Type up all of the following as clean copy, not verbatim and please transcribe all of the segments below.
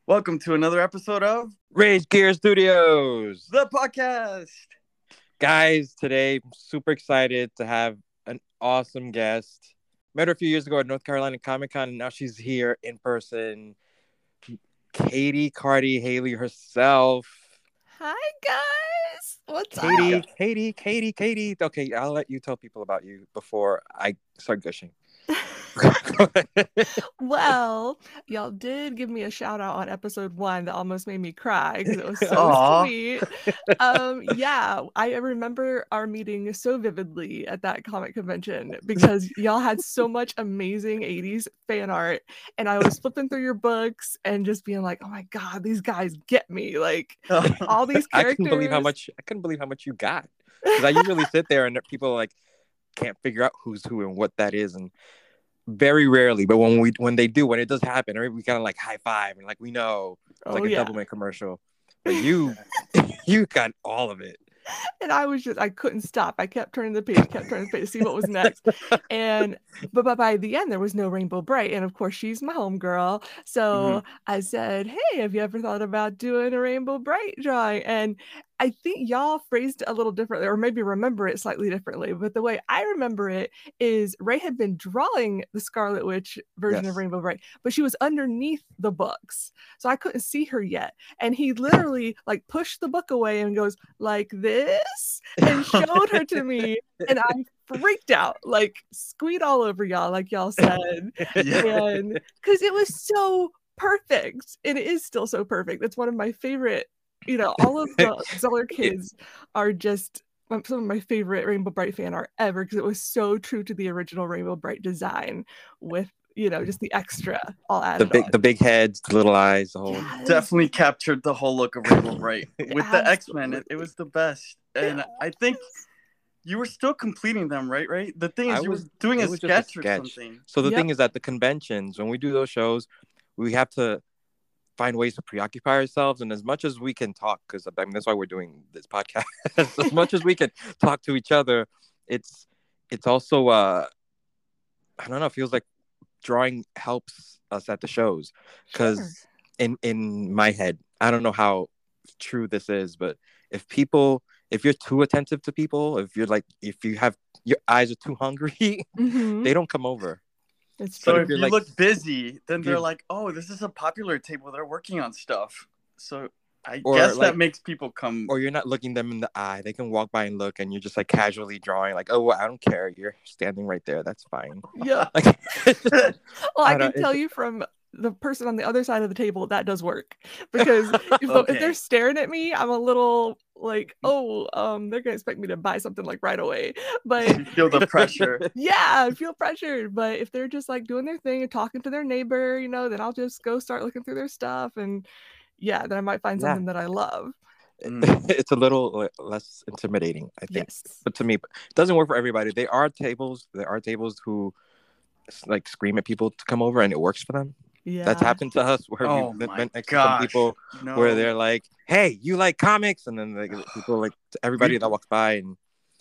Welcome to another episode of Rage Gear Studios, the podcast. guys. Today, I'm super excited to have an awesome guest. Met her a few years ago at North Carolina Comic Con, and now she's here in person. Katie Carty Haley herself. Hi guys, what's Katie, up? Katie. Okay, I'll let you tell people about you before I start gushing. Well, y'all did give me a shout out on episode 1 that almost made me cry because it was so Aw. sweet. Yeah, I remember our meeting so vividly at that comic convention because y'all had so much amazing 80s fan art, and I was flipping through your books and just being like, oh my god, these guys get me. Like all these I characters. couldn't believe how much you got, because I usually sit there and people like can't figure out who's who and what that is, and very rarely, but when they do, when it does happen, we kind of like high five and like we know it's like a Doublemint commercial. But you got all of it. And I couldn't stop. I kept turning the page to see what was next. But by the end, there was no Rainbow Bright. And of course, she's my homegirl. So I said, hey, have you ever thought about doing a Rainbow Bright drawing? And I think y'all phrased it a little differently, or maybe remember it slightly differently. But the way I remember it is Ray had been drawing the Scarlet Witch version of Rainbow Bright, but she was underneath the books. So I couldn't see her yet. And he literally like pushed the book away and goes like this and showed her to me. And I freaked out, like squeed all over y'all, like y'all said. And because it was so perfect. And it is still so perfect. It's one of my favorite. All of the Zeller kids are just some of my favorite Rainbow Bright fan art ever, because it was so true to the original Rainbow Bright design with, just the extra all added on. The big heads, the little eyes, the whole. Yes. Definitely captured the whole look of Rainbow Bright. With the X-Men, it was the best. And I think you were still completing them, right? The thing is, you were doing a sketch or something. So the thing is that the conventions, when we do those shows, we have to find ways to preoccupy ourselves, and as much as we can talk, because I mean that's why we're doing this podcast. As much as we can talk to each other, it's also I don't know, it feels like drawing helps us at the shows, because in my head, I don't know how true this is, but if you're too attentive to people, if you have your eyes are too hungry, they don't come over. So if you look busy, then they're like, oh, this is a popular table. They're working on stuff. So I guess that makes people come. Or you're not looking them in the eye. They can walk by and look, and you're just like casually drawing, like, oh, well, I don't care. You're standing right there. That's fine. Yeah. Well, I can tell you from the person on the other side of the table, that does work. Because if they're staring at me, I'm a little like, they're gonna expect me to buy something like right away. But you feel the pressure. Yeah, I feel pressured. But if they're just like doing their thing and talking to their neighbor, then I'll just go start looking through their stuff, and then I might find something that I love. It's a little less intimidating, I think. Yes. But to me, it doesn't work for everybody. There are tables who like scream at people to come over, and it works for them. Yeah, that's happened to us, where we've been next to some people where they're like, hey, you like comics? And then people like everybody that walks by, and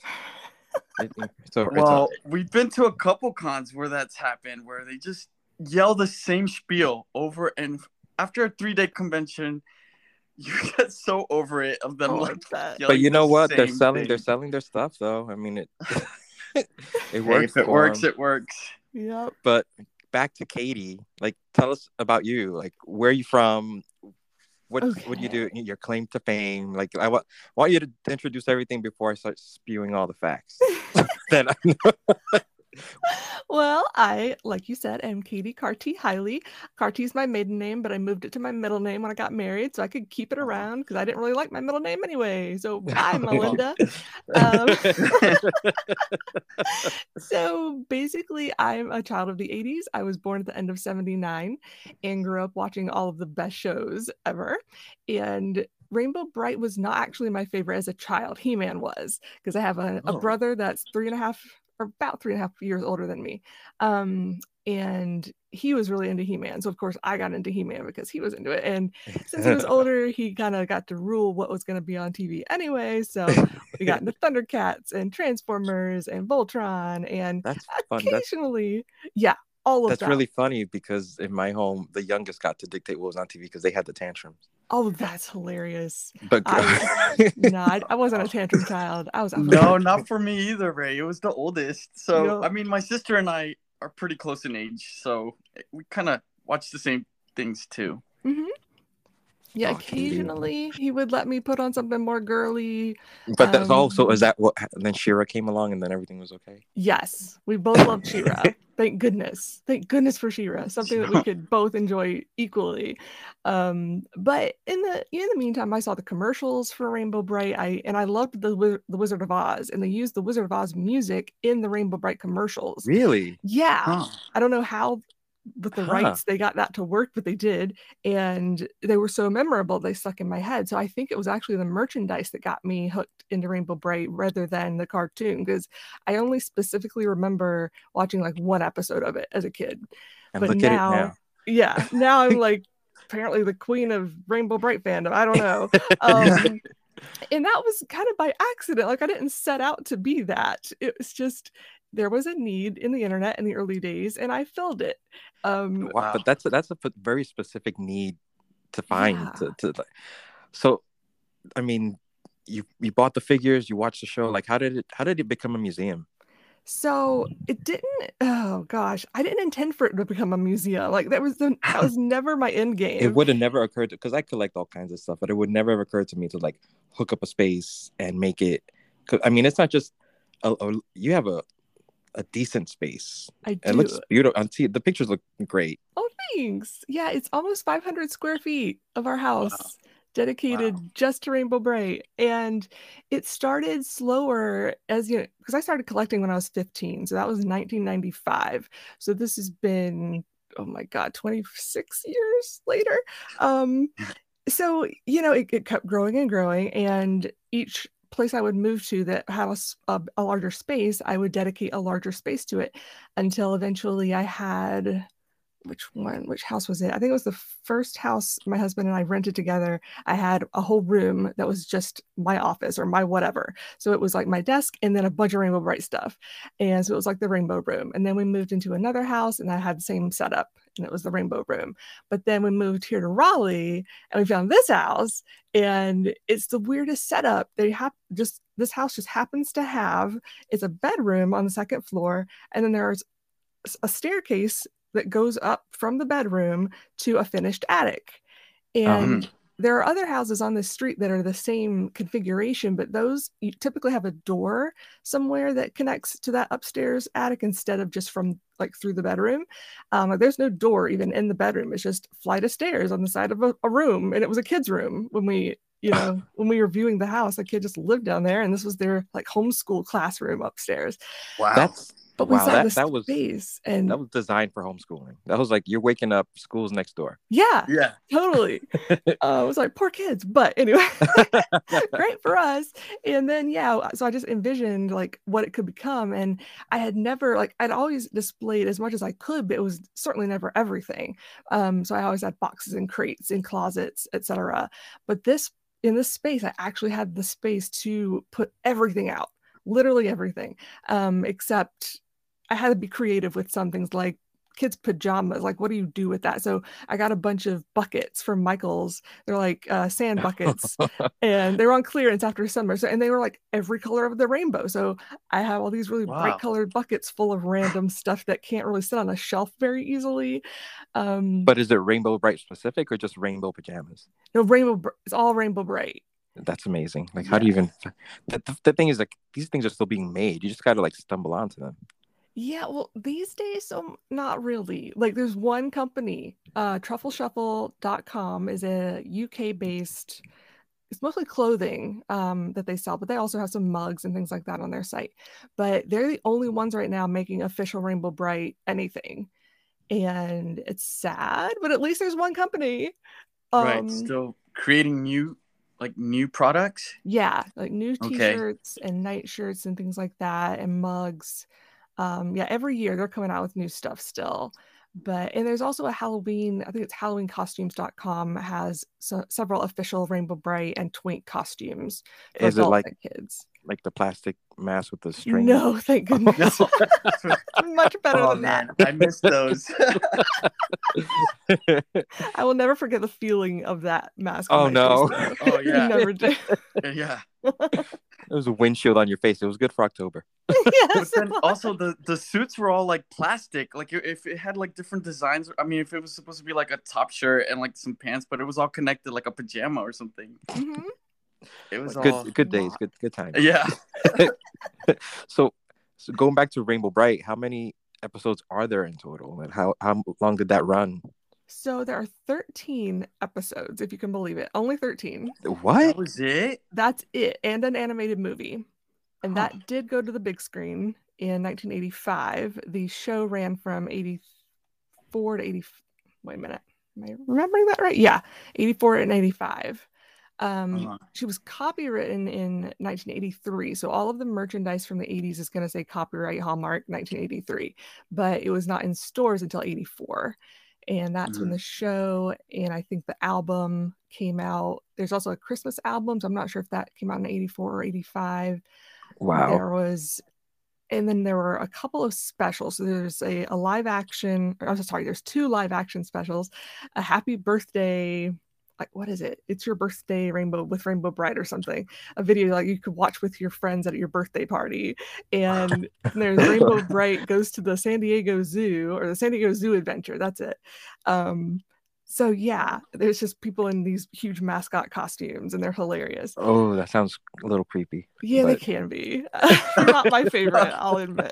we've been to a couple cons where that's happened, where they just yell the same spiel over, and after a 3-day convention, you get so over it of them like that. But you know what? They're selling their stuff, though. I mean, it works. If it works, it works. Yep. But back to Katie, like, tell us about you. Like, where are you from? What do you do? Your claim to fame. Like, I want you to introduce everything before I start spewing all the facts. Then I know. Well, I, like you said, am Katie Carty Haley. Carty is my maiden name, but I moved it to my middle name when I got married, so I could keep it around because I didn't really like my middle name anyway. So bye, Melinda. So basically, I'm a child of the 80s. I was born at the end of 79 and grew up watching all of the best shows ever. And Rainbow Bright was not actually my favorite as a child. He-Man was, because I have a brother that's about 3.5 years older than me. And he was really into He-Man. So of course I got into He-Man because he was into it. And since he was older, he kind of got to rule what was going to be on TV anyway. So we got into Thundercats and Transformers and Voltron, and occasionally, all of That's that. really funny because in my home, the youngest got to dictate what was on TV because they had the tantrums. Oh, that's hilarious. But I wasn't a tantrum child. I was a No, not for me either, Ray. It was the oldest. So, Yep. I mean, my sister and I are pretty close in age, so we kind of watch the same things too. Mm-hmm. Yeah, Oh, occasionally he would let me put on something more girly. But that's also, is that what, then Shira came along and then everything was okay? Yes, we both loved She-Ra. Thank goodness. Thank goodness for She-Ra, something that we could both enjoy equally. But in the meantime, I saw the commercials for Rainbow Bright. I loved the Wizard of Oz, and they used the Wizard of Oz music in the Rainbow Bright commercials. Really? Yeah. Huh. I don't know how with the rights they got that to work, but they did, and they were so memorable they stuck in my head. So I think it was actually the merchandise that got me hooked into Rainbow Bright rather than the cartoon, because I only specifically remember watching like one episode of it as a kid. And but look at it now. Yeah, now I'm like apparently the queen of Rainbow Bright fandom. I don't know. And that was kind of by accident. Like I didn't set out to be that. It was just there was a need in the internet in the early days, and I filled it. Wow. But that's a very specific need to find. Yeah. So, I mean, you bought the figures, you watched the show. Like, how did it become a museum? So it didn't. Oh gosh, I didn't intend for it to become a museum. Like that was never my end game. It would have never occurred to, because I collect all kinds of stuff, but it would never have occurred to me to like hook up a space and make it. Cause I mean, it's not just you have a decent space. I do. It looks beautiful. The pictures look great. Oh, thanks. Yeah, it's almost 500 square feet of our house. Dedicated just to Rainbow Bright. And it started slower as because I started collecting when I was 15. So that was 1995. So this has been, oh my God, 26 years later. So, it kept growing and growing. And each place I would move to that had a larger space, I would dedicate a larger space to it until eventually I had... which house was it? I think it was the first house my husband and I rented together. I had a whole room that was just my office or my whatever. So it was like my desk and then a bunch of Rainbow Bright stuff. And so it was like the Rainbow Room. And then we moved into another house and I had the same setup and it was the Rainbow Room. But then we moved here to Raleigh and we found this house and it's the weirdest setup. This house just happens to have, it's a bedroom on the second floor. And then there's a staircase that goes up from the bedroom to a finished attic. And there are other houses on this street that are the same configuration, but those you typically have a door somewhere that connects to that upstairs attic instead of just from like through the bedroom. There's no door even in the bedroom. It's just a flight of stairs on the side of a room. And it was a kid's room when we were viewing the house. A kid just lived down there and this was their like homeschool classroom upstairs. Wow. But we saw the space, and that was designed for homeschooling. That was like you're waking up, school's next door. Yeah, totally. I was like, poor kids, but anyway, great for us. And then so I just envisioned like what it could become, and I had never I'd always displayed as much as I could, but it was certainly never everything. So I always had boxes and crates and closets, etc. But in this space, I actually had the space to put everything out. Literally everything, except I had to be creative with some things like kids' pajamas. Like, what do you do with that? So I got a bunch of buckets from Michael's. They're like sand buckets, and they were on clearance after summer. So, and they were like every color of the rainbow. So I have all these really bright colored buckets full of random stuff that can't really sit on a shelf very easily. But is it Rainbow Bright specific or just rainbow pajamas? No, it's all Rainbow Bright. That's amazing. Like, how do you even... The thing is, like, these things are still being made. You just got to, like, stumble onto them. Yeah, well, these days, so not really. Like, there's one company, truffleshuffle.com is a UK-based... It's mostly clothing that they sell, but they also have some mugs and things like that on their site. But they're the only ones right now making official Rainbow Bright anything. And it's sad, but at least there's one company. Right, still creating new products. Yeah, like new t-shirts and night shirts and things like that, and mugs. Every year they're coming out with new stuff still. And there's also a Halloween, I think it's HalloweenCostumes.com has several official Rainbow Bright and Twink costumes for adults and kids. like the plastic mask with the string? No, thank goodness. No. Much better Oh than man, I missed those. that. I will never forget the feeling of that mask. Oh, on my no. face, though. Oh I yeah, never did. yeah. There was a windshield on your face. It was good for October. Yes. But then also the suits were all like plastic. Like if it had like different designs. I mean, if it was supposed to be like a top shirt and like some pants, but it was all connected like a pajama or something. Mhm. It was Good all good days, good times. yeah. So going back to Rainbow Bright, how many episodes are there in total, and how long did that run? So there are 13 episodes, if you can believe it. Only 13. What? That was it. That's it. And an animated movie. And Huh. that did go to the big screen in 1985. The show ran from 84 to 80. Wait a minute. Am I remembering that right? Yeah. 84 and 85. She was copywritten in 1983. So all of the merchandise from the 80s is going to say copyright Hallmark 1983. But it was not in stores until 84. And that's when the show and I think the album came out. There's also a Christmas album. So I'm not sure if that came out in 84 or 85. Wow. There was, and then there were a couple of specials. So there's a live action, I'm sorry, there's 2 live action specials, a happy birthday, like what is it? It's your birthday Rainbow Bright or something. A video like you could watch with your friends at your birthday party. And there's Rainbow Bright goes to the San Diego Zoo or the San Diego Zoo Adventure. That's it. So yeah, there's just people in these huge mascot costumes and they're hilarious. Oh, that sounds a little creepy. Yeah, they can be. Not my favorite, I'll admit.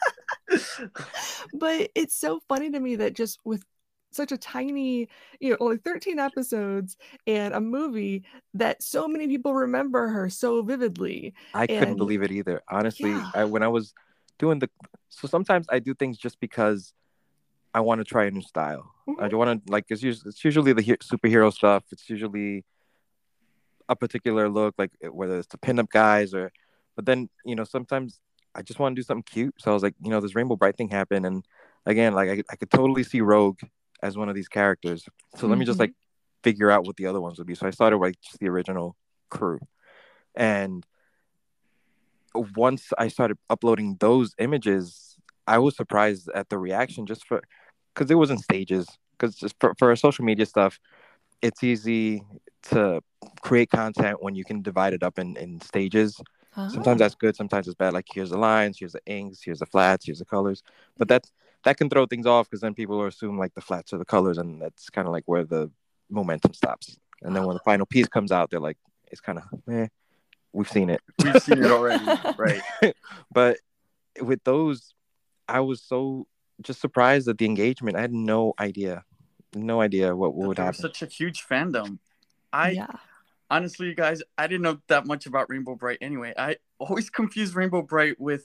But it's so funny to me that just with such a tiny, only 13 episodes and a movie that so many people remember her so vividly. I couldn't believe it either. Honestly, Yeah. when I was doing so sometimes I do things just because I want to try a new style. I want to it's usually the superhero stuff. It's usually a particular look, like whether it's the pinup guys but then, sometimes I just want to do something cute. So I was like, this Rainbow Bright thing happened. And again, like I could totally see Rogue as one of these characters. So let me just like figure out what the other ones would be. So I started with just the original crew. And once I started uploading those images, I was surprised at the reaction because it was in stages. Because just for social media stuff, it's easy to create content when you can divide it up in stages. Sometimes that's good, sometimes it's bad. Like here's the lines, here's the inks, here's the flats, here's the colors. But that can throw things off because then people will assume like the flats are the colors, and that's kind of like where the momentum stops. And then when the final piece comes out, they're like, it's kind of we've seen it. We've seen it already, right? But with those, I was so just surprised at the engagement. I had no idea what would happen. Such a huge fandom. Honestly, you guys, I didn't know that much about Rainbow Bright anyway. I always confused Rainbow Bright with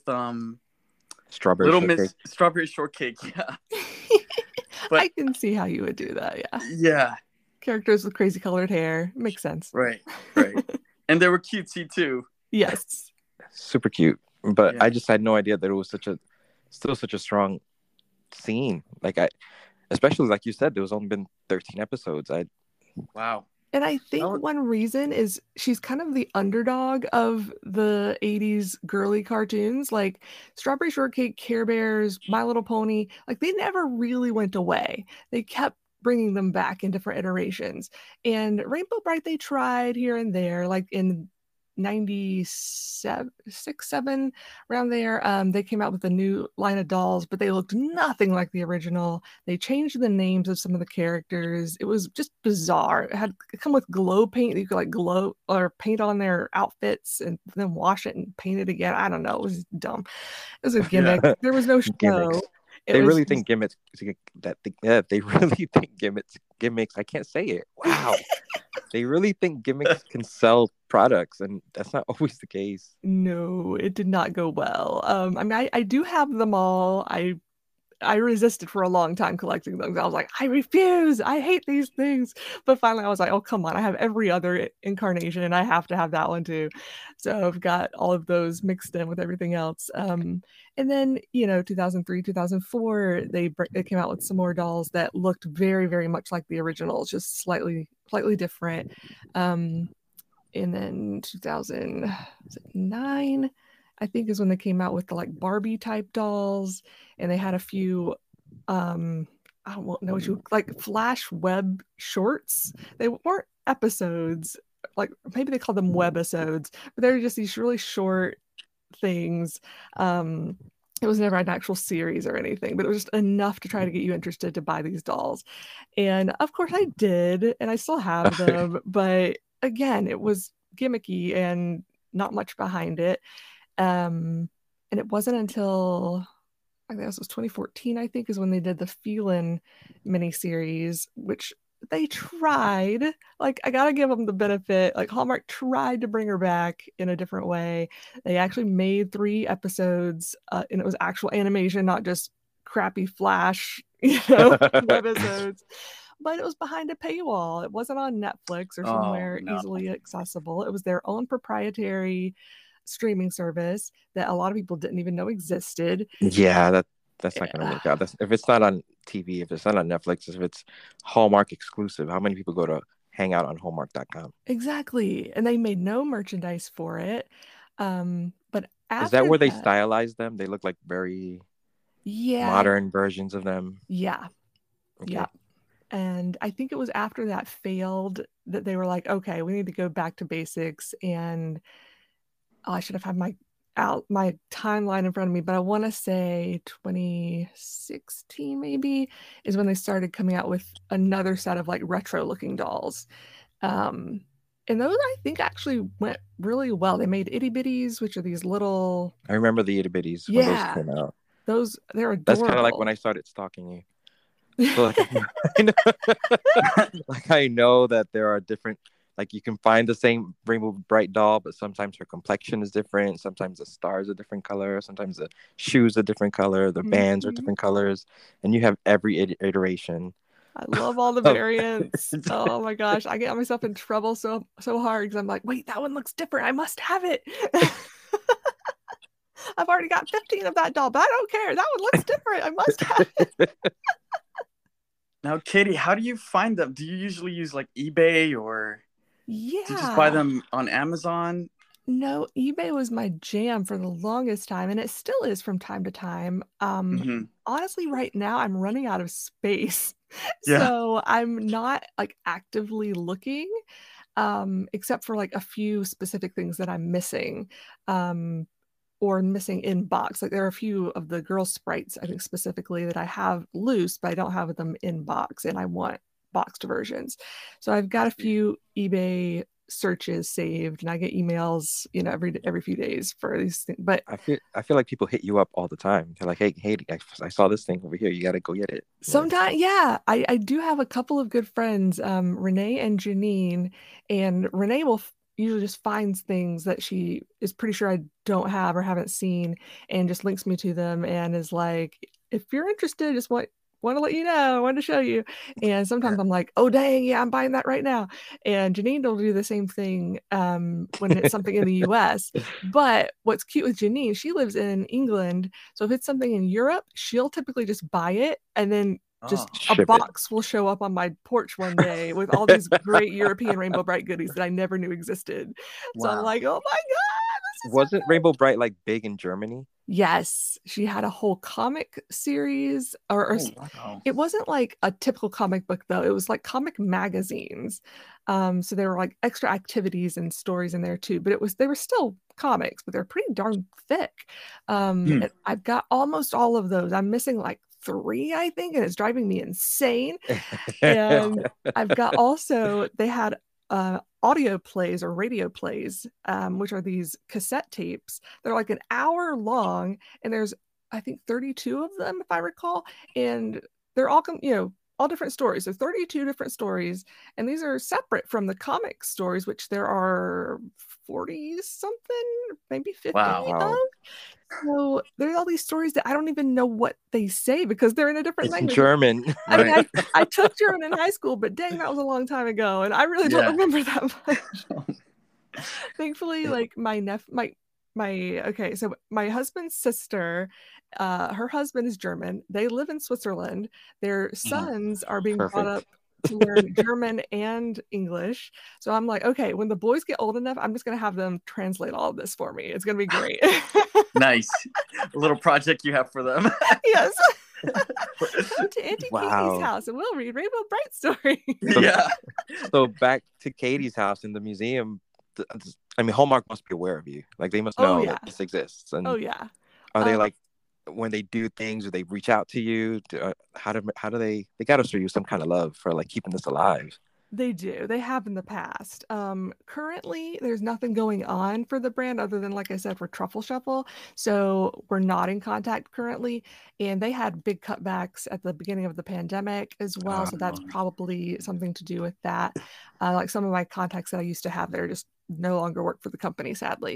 Strawberry Shortcake. Yeah. But I can see how you would do that. Yeah. Yeah. Characters with crazy colored hair. Makes sense. Right. And they were cutesy too. Yes. Super cute. But I just had no idea that it was still such a strong scene. Like especially like you said, there was only been 13 episodes. Wow. And I think one reason is she's kind of the underdog of the 80s girly cartoons, like Strawberry Shortcake, Care Bears, My Little Pony. Like they never really went away. They kept bringing them back in different iterations. And Rainbow Bright, they tried here and there, like in 97, 7 around there. They came out with a new line of dolls, but they looked nothing like the original. They changed the names of some of the characters. It was just bizarre. It had come with glow paint. You could like glow or paint on their outfits and then wash it and paint it again. I don't know. It was dumb. It was a gimmick. There was no show. Gimmicks. They really think gimmicks gimmicks. I can't say it. Wow. They really think gimmicks can sell products, and that's not always the case. No, it did not go well. I mean, I do have them all. I resisted for a long time collecting them. I was like, I refuse. I hate these things. But finally, I was like, oh, come on. I have every other incarnation, and I have to have that one too. So I've got all of those mixed in with everything else. And then, 2003, 2004, they came out with some more dolls that looked very, very much like the originals, just slightly different. and then 2009, I think, is when they came out with the like Barbie type dolls, and they had a few I don't know what you like, flash web shorts. They weren't episodes, like maybe they called them webisodes, but they were just these really short things. It was never an actual series or anything, but it was just enough to try to get you interested to buy these dolls. And of course I did, and I still have them, but again, it was gimmicky and not much behind it. And it wasn't until I think this was 2014, I think, is when they did the Felin miniseries, which they tried. Like, I gotta give them the benefit. Like, Hallmark tried to bring her back in a different way. They actually made 3 episodes, and it was actual animation, not just crappy Flash, webisodes. But it was behind a paywall. It wasn't on Netflix or somewhere easily accessible. It was their own proprietary streaming service that a lot of people didn't even know existed. Yeah, that's not going to work out. If it's not on TV, if it's not on Netflix, if it's Hallmark exclusive, how many people go to hang out on Hallmark.com? Exactly. And they made no merchandise for it. But is that where they stylized them? They look like very modern versions of them. Yeah. Okay. Yeah. And I think it was after that failed that they were like, okay, we need to go back to basics. And I should have had my timeline in front of me, but I want to say 2016 maybe is when they started coming out with another set of like retro looking dolls. And those I think actually went really well. They made itty bitties, which are these little. I remember the itty bitties when those came out. They're adorable. That's kind of like when I started stalking you. So I know that there are different. Like, you can find the same Rainbow Bright doll, but sometimes her complexion is different. Sometimes the stars are different color. Sometimes the shoes are different color. The bands are different colors. And you have every iteration. I love all the variants. Oh my gosh. I get myself in trouble so hard because I'm like, wait, that one looks different. I must have it. I've already got 15 of that doll, but I don't care. That one looks different. I must have it. Now, Katie, how do you find them? Do you usually use like eBay or... Yeah. Do you just buy them on Amazon? No, eBay was my jam for the longest time, and it still is from time to time. Honestly, right now I'm running out of space. So I'm not like actively looking, except for like a few specific things that I'm missing. Or missing in box. Like, there are a few of the girl sprites, I think specifically, that I have loose, but I don't have them in box, and I want boxed versions. So I've got a few eBay searches saved, and I get emails, every few days for these things. But I feel like people hit you up all the time. They're like, hey, I saw this thing over here. You got to go get it. Sometimes, yeah. I do have a couple of good friends, Renee and Janine, and Renee will usually just finds things that she is pretty sure I don't have or haven't seen, and just links me to them and is like, if you're interested, just want to let you know, I wanted to show you. And sometimes I'm like, oh dang, yeah, I'm buying that right now. And Janine will do the same thing when it's something in the US. But what's cute with Janine, she lives in England, so if it's something in Europe, she'll typically just buy it, and then just a box will show up on my porch one day with all these great European Rainbow Bright goodies that I never knew existed. Wow. So I'm like, oh my god, wasn't Rainbow Bright like big in Germany? Yes, she had a whole comic series, or it wasn't like a typical comic book though. It was like comic magazines. So there were like extra activities and stories in there too. But they were still comics, but they're pretty darn thick. I've got almost all of those. I'm missing like 3, I think, and it's driving me insane. And I've got also, they had audio plays or radio plays, which are these cassette tapes. They're like an hour long, and there's, I think, 32 of them, if I recall, and they're all all different stories. So 32 different stories, and these are separate from the comic stories, which there are 40 something, maybe 50 of. So there's all these stories that I don't even know what they say because they're in a different language. German. I mean, I took German in high school, but dang, that was a long time ago, and I really don't remember that much. Thankfully, like so my husband's sister, her husband is German. They live in Switzerland. Their sons are being brought up to learn German and English. So I'm like, okay, when the boys get old enough, I'm just going to have them translate all of this for me. It's going to be great. Nice. A little project you have for them. Yes. Come to Auntie Katie's house and we'll read Rainbow Bright stories. Yeah. So back to Katie's house in the museum. I mean, Hallmark must be aware of you. Like, they must know that this exists. And are they like, when they do things, or they reach out to you? How do they got to show you some kind of love for like keeping this alive? They do. They have in the past. Currently, there's nothing going on for the brand other than, like I said, for Truffle Shuffle. So we're not in contact currently. And they had big cutbacks at the beginning of the pandemic as well. So that's probably something to do with that. Like some of my contacts that I used to have there just no longer work for the company, sadly.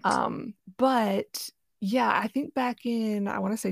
But yeah, I think back in, I want to say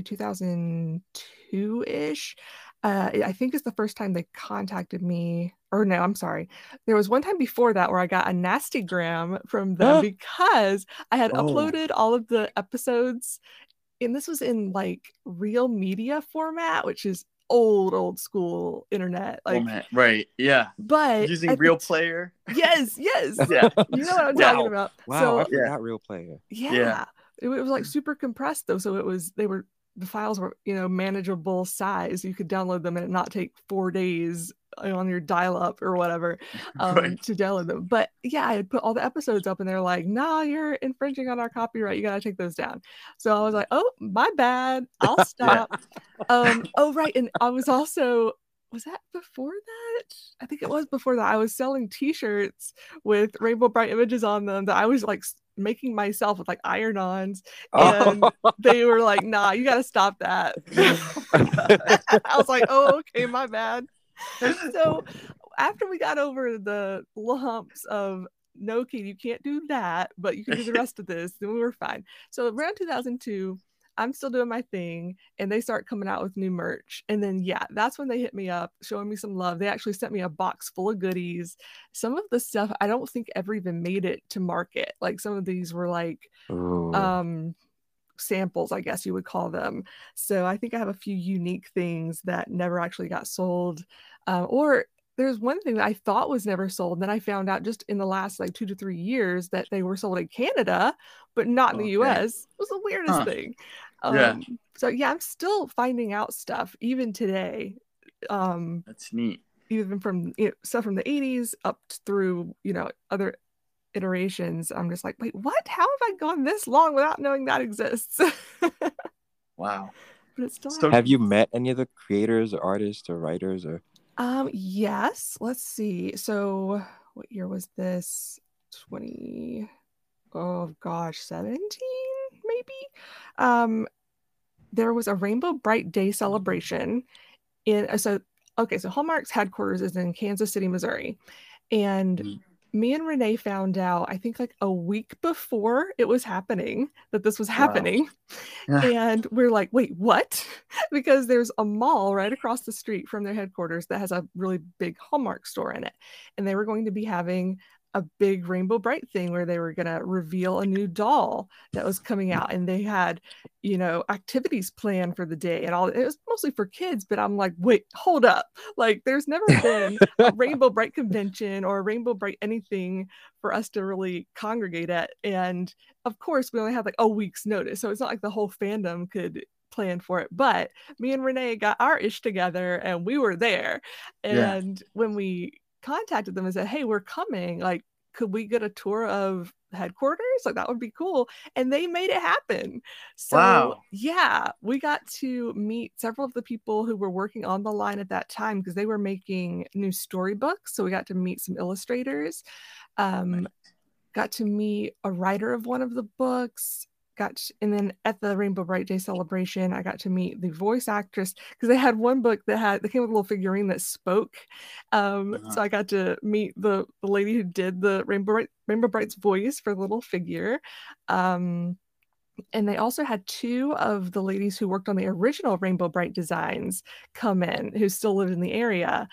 2002-ish, I think it's the first time they contacted me. Or no, I'm sorry. There was one time before that where I got a nastygram from them because I had uploaded all of the episodes, and this was in like real media format, which is old school internet. Like, right, yeah. But using Real Player. Yes. Yeah. You know what I'm talking about. Wow, so, I forgot Real Player. Yeah. It was like super compressed though, so the files were, manageable size. You could download them and it not take 4 days on your dial-up or whatever to download them. But yeah, I had put all the episodes up and they're like, nah, you're infringing on our copyright, you gotta take those down. So I was like, oh, my bad, I'll stop. Right, and I was also, was that before that? I think it was before that. I was selling t-shirts with Rainbow Bright images on them that I was like making myself with like iron-ons, and they were like, nah, you gotta stop that. I was like, oh, okay, my bad. So after we got over the lumps of, no, Kate, you can't do that, but you can do the rest of this, then we were fine. So around 2002, I'm still doing my thing, and they start coming out with new merch. And then, yeah, that's when they hit me up, showing me some love. They actually sent me a box full of goodies. Some of the stuff I don't think ever even made it to market. Like, some of these were like samples, I guess you would call them. So I think I have a few unique things that never actually got sold. Or there's one thing that I thought was never sold, and then I found out just in the last like 2 to 3 years that they were sold in Canada, but not in the US. It was the weirdest thing. So yeah, I'm still finding out stuff even today. That's neat. Even from stuff from the 80s up through other iterations. I'm just like, wait, what? How have I gone this long without knowing that exists? Wow. But it's still have you met any of the creators or artists or writers or? Yes. Let's see. So what year was this? 17 maybe. There was a Rainbow Bright Day celebration so Hallmark's headquarters is in Kansas City, Missouri, and me and Renee found out, I think like a week before it was happening, that this was happening. Wow. And we're like, wait, what? Because there's a mall right across the street from their headquarters that has a really big Hallmark store in it. And they were going to be having a big Rainbow Bright thing where they were going to reveal a new doll that was coming out. And they had, activities planned for the day and all. It was mostly for kids, but I'm like, wait, hold up. Like, there's never been a Rainbow Bright convention or a Rainbow Bright anything for us to really congregate at. And of course, we only had like a week's notice. So it's not like the whole fandom could plan for it. But me and Renee got our ish together and we were there. And when we contacted them and said, hey, we're coming, like, could we get a tour of headquarters? Like, that would be cool. And they made it happen. So yeah, we got to meet several of the people who were working on the line at that time because they were making new storybooks. So we got to meet some illustrators, got to meet a writer of one of the books, and then at the Rainbow Bright Day celebration, I got to meet the voice actress because they had one book that came with a little figurine that spoke. So I got to meet the lady who did the Rainbow Bright's voice for the little figure. And they also had 2 of the ladies who worked on the original Rainbow Bright designs come in, who still lived in the area.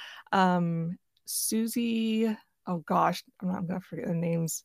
Susie, oh gosh, I'm gonna forget the names.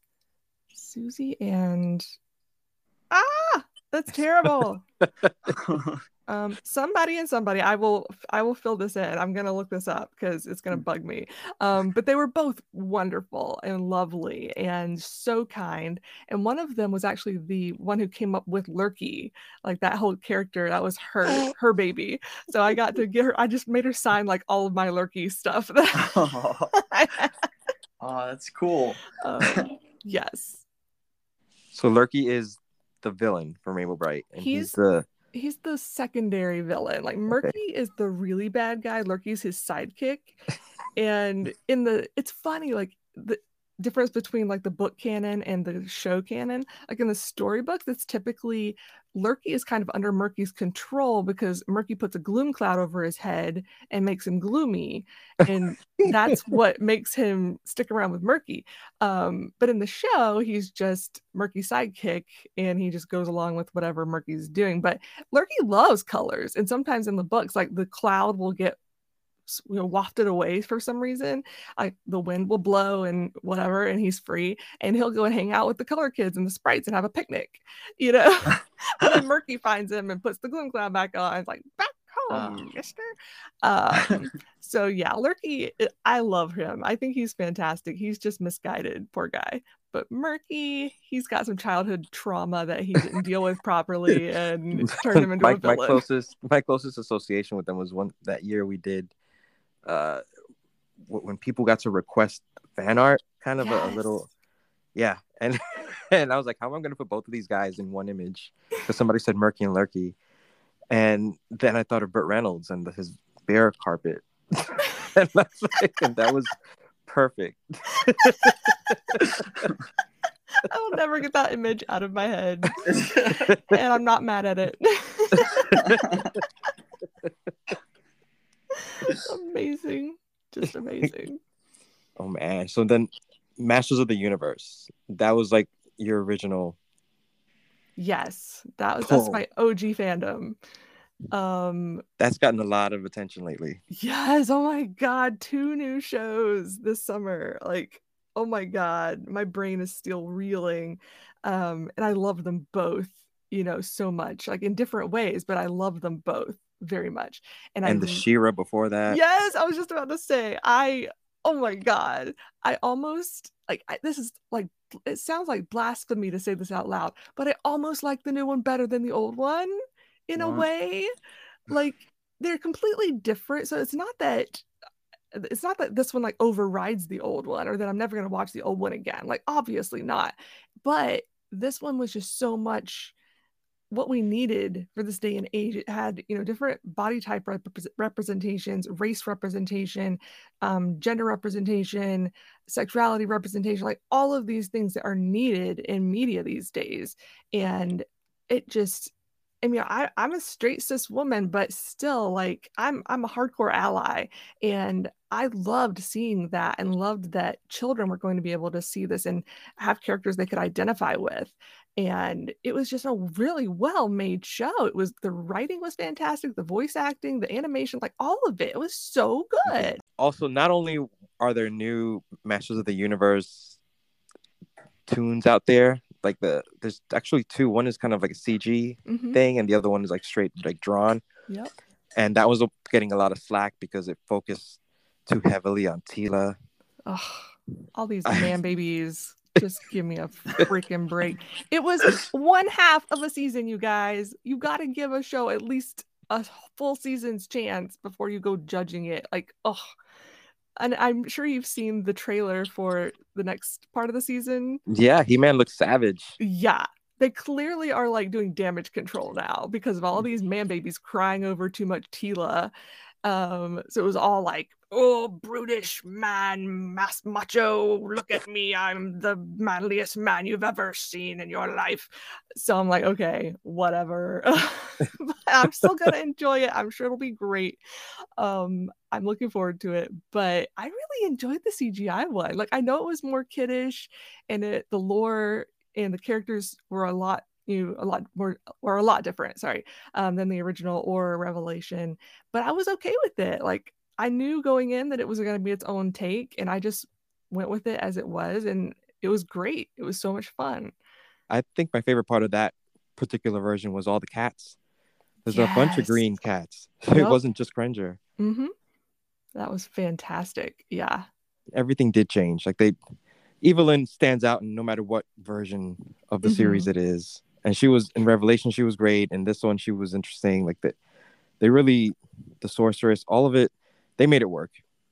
Susie and that's terrible. Somebody and somebody. I will fill this in. I'm gonna look this up because it's gonna bug me. But they were both wonderful and lovely and so kind. And one of them was actually the one who came up with Lurky, like that whole character. That was her baby. So I got to get her. I just made her sign like all of my Lurky stuff. Oh, that's cool. Yes. So Lurky is the villain from Rainbow Bright, and he's the secondary villain. Like Murky is the really bad guy. Lurky's his sidekick. And it's funny, like the difference between like the book canon and the show canon. Like in the storybooks, it's typically Lurky is kind of under Murky's control because Murky puts a gloom cloud over his head and makes him gloomy, and that's what makes him stick around with Murky. But in the show, he's just Murky's sidekick, and he just goes along with whatever Murky's doing. But Lurky loves colors, and sometimes in the books, like the cloud will get wafted away for some reason, like the wind will blow and whatever, and he's free, and he'll go and hang out with the color kids and the sprites and have a picnic, but then Murky finds him and puts the gloom cloud back on. It's like, back home, mister. So yeah, Lurky, I love him. I think he's fantastic. He's just misguided, poor guy. But Murky, he's got some childhood trauma that he didn't deal with properly and turned him into a villain. My closest association with them was that year we did when people got to request fan art, kind of a little, and I was like, how am I going to put both of these guys in one image? Because somebody said Murky and Lurky, and then I thought of Burt Reynolds and his bear carpet, and that was perfect. I will never get that image out of my head, and I'm not mad at it. Amazing, just amazing. Oh man! So then, Masters of the Universe. That was like your original. Yes, that's my OG fandom. That's gotten a lot of attention lately. Yes. Oh my God, 2 new shows this summer. Like, oh my God, my brain is still reeling. And I love them both, so much, like in different ways, but I love them both very much. And the She-Ra before that. Yes, I was just about to say, oh my God, I almost this is like, it sounds like blasphemy to say this out loud, but I almost like the new one better than the old one in a way. Like, they're completely different. So it's not that this one like overrides the old one, or that I'm never going to watch the old one again. Like, obviously not. But this one was just so much what we needed for this day and age. It had, different body type representations, race representation, gender representation, sexuality representation, like all of these things that are needed in media these days. And it just, I'm a straight cis woman, but still, like, I'm a hardcore ally, and I loved seeing that, and loved that children were going to be able to see this and have characters they could identify with. And it was just a really well-made show. The writing was fantastic, the voice acting, the animation, like all of it. It was so good. Also, not only are there new Masters of the Universe tunes out there, like there's actually 2. One is kind of like a CG thing, and the other one is like straight like drawn. Yep. And that was getting a lot of slack because it focused too heavily on Teela. Ugh, all these man babies. Just give me a freaking break. It was 1/2 of a season, you guys. You got to give a show at least a full season's chance before you go judging it. Like, ugh. And I'm sure you've seen the trailer for the next part of the season. Yeah, He-Man looks savage. Yeah. They clearly are like doing damage control now because of all these man babies crying over too much Teela. So it was all like, oh, brutish man, macho, look at me, I'm the manliest man you've ever seen in your life. So I'm like, okay, whatever. But I'm still gonna enjoy it. I'm sure it'll be great. I'm looking forward to it, but I really enjoyed the CGI one. Like, I know it was more kiddish, and the lore and the characters were a lot different, than the original or Revelation, but I was okay with it. Like, I knew going in that it was going to be its own take, and I just went with it as it was, and it was great. It was so much fun. I think my favorite part of that particular version was all the cats. There's a bunch of Yes. green cats. It Yep. wasn't just Cringer. Mm-hmm. That was fantastic. Yeah. Everything did change. Like Evelyn stands out in no matter what version of the series it is. And she was in Revelation, she was great. And this one, she was interesting. Like they really, the sorceress, all of it, they made it work.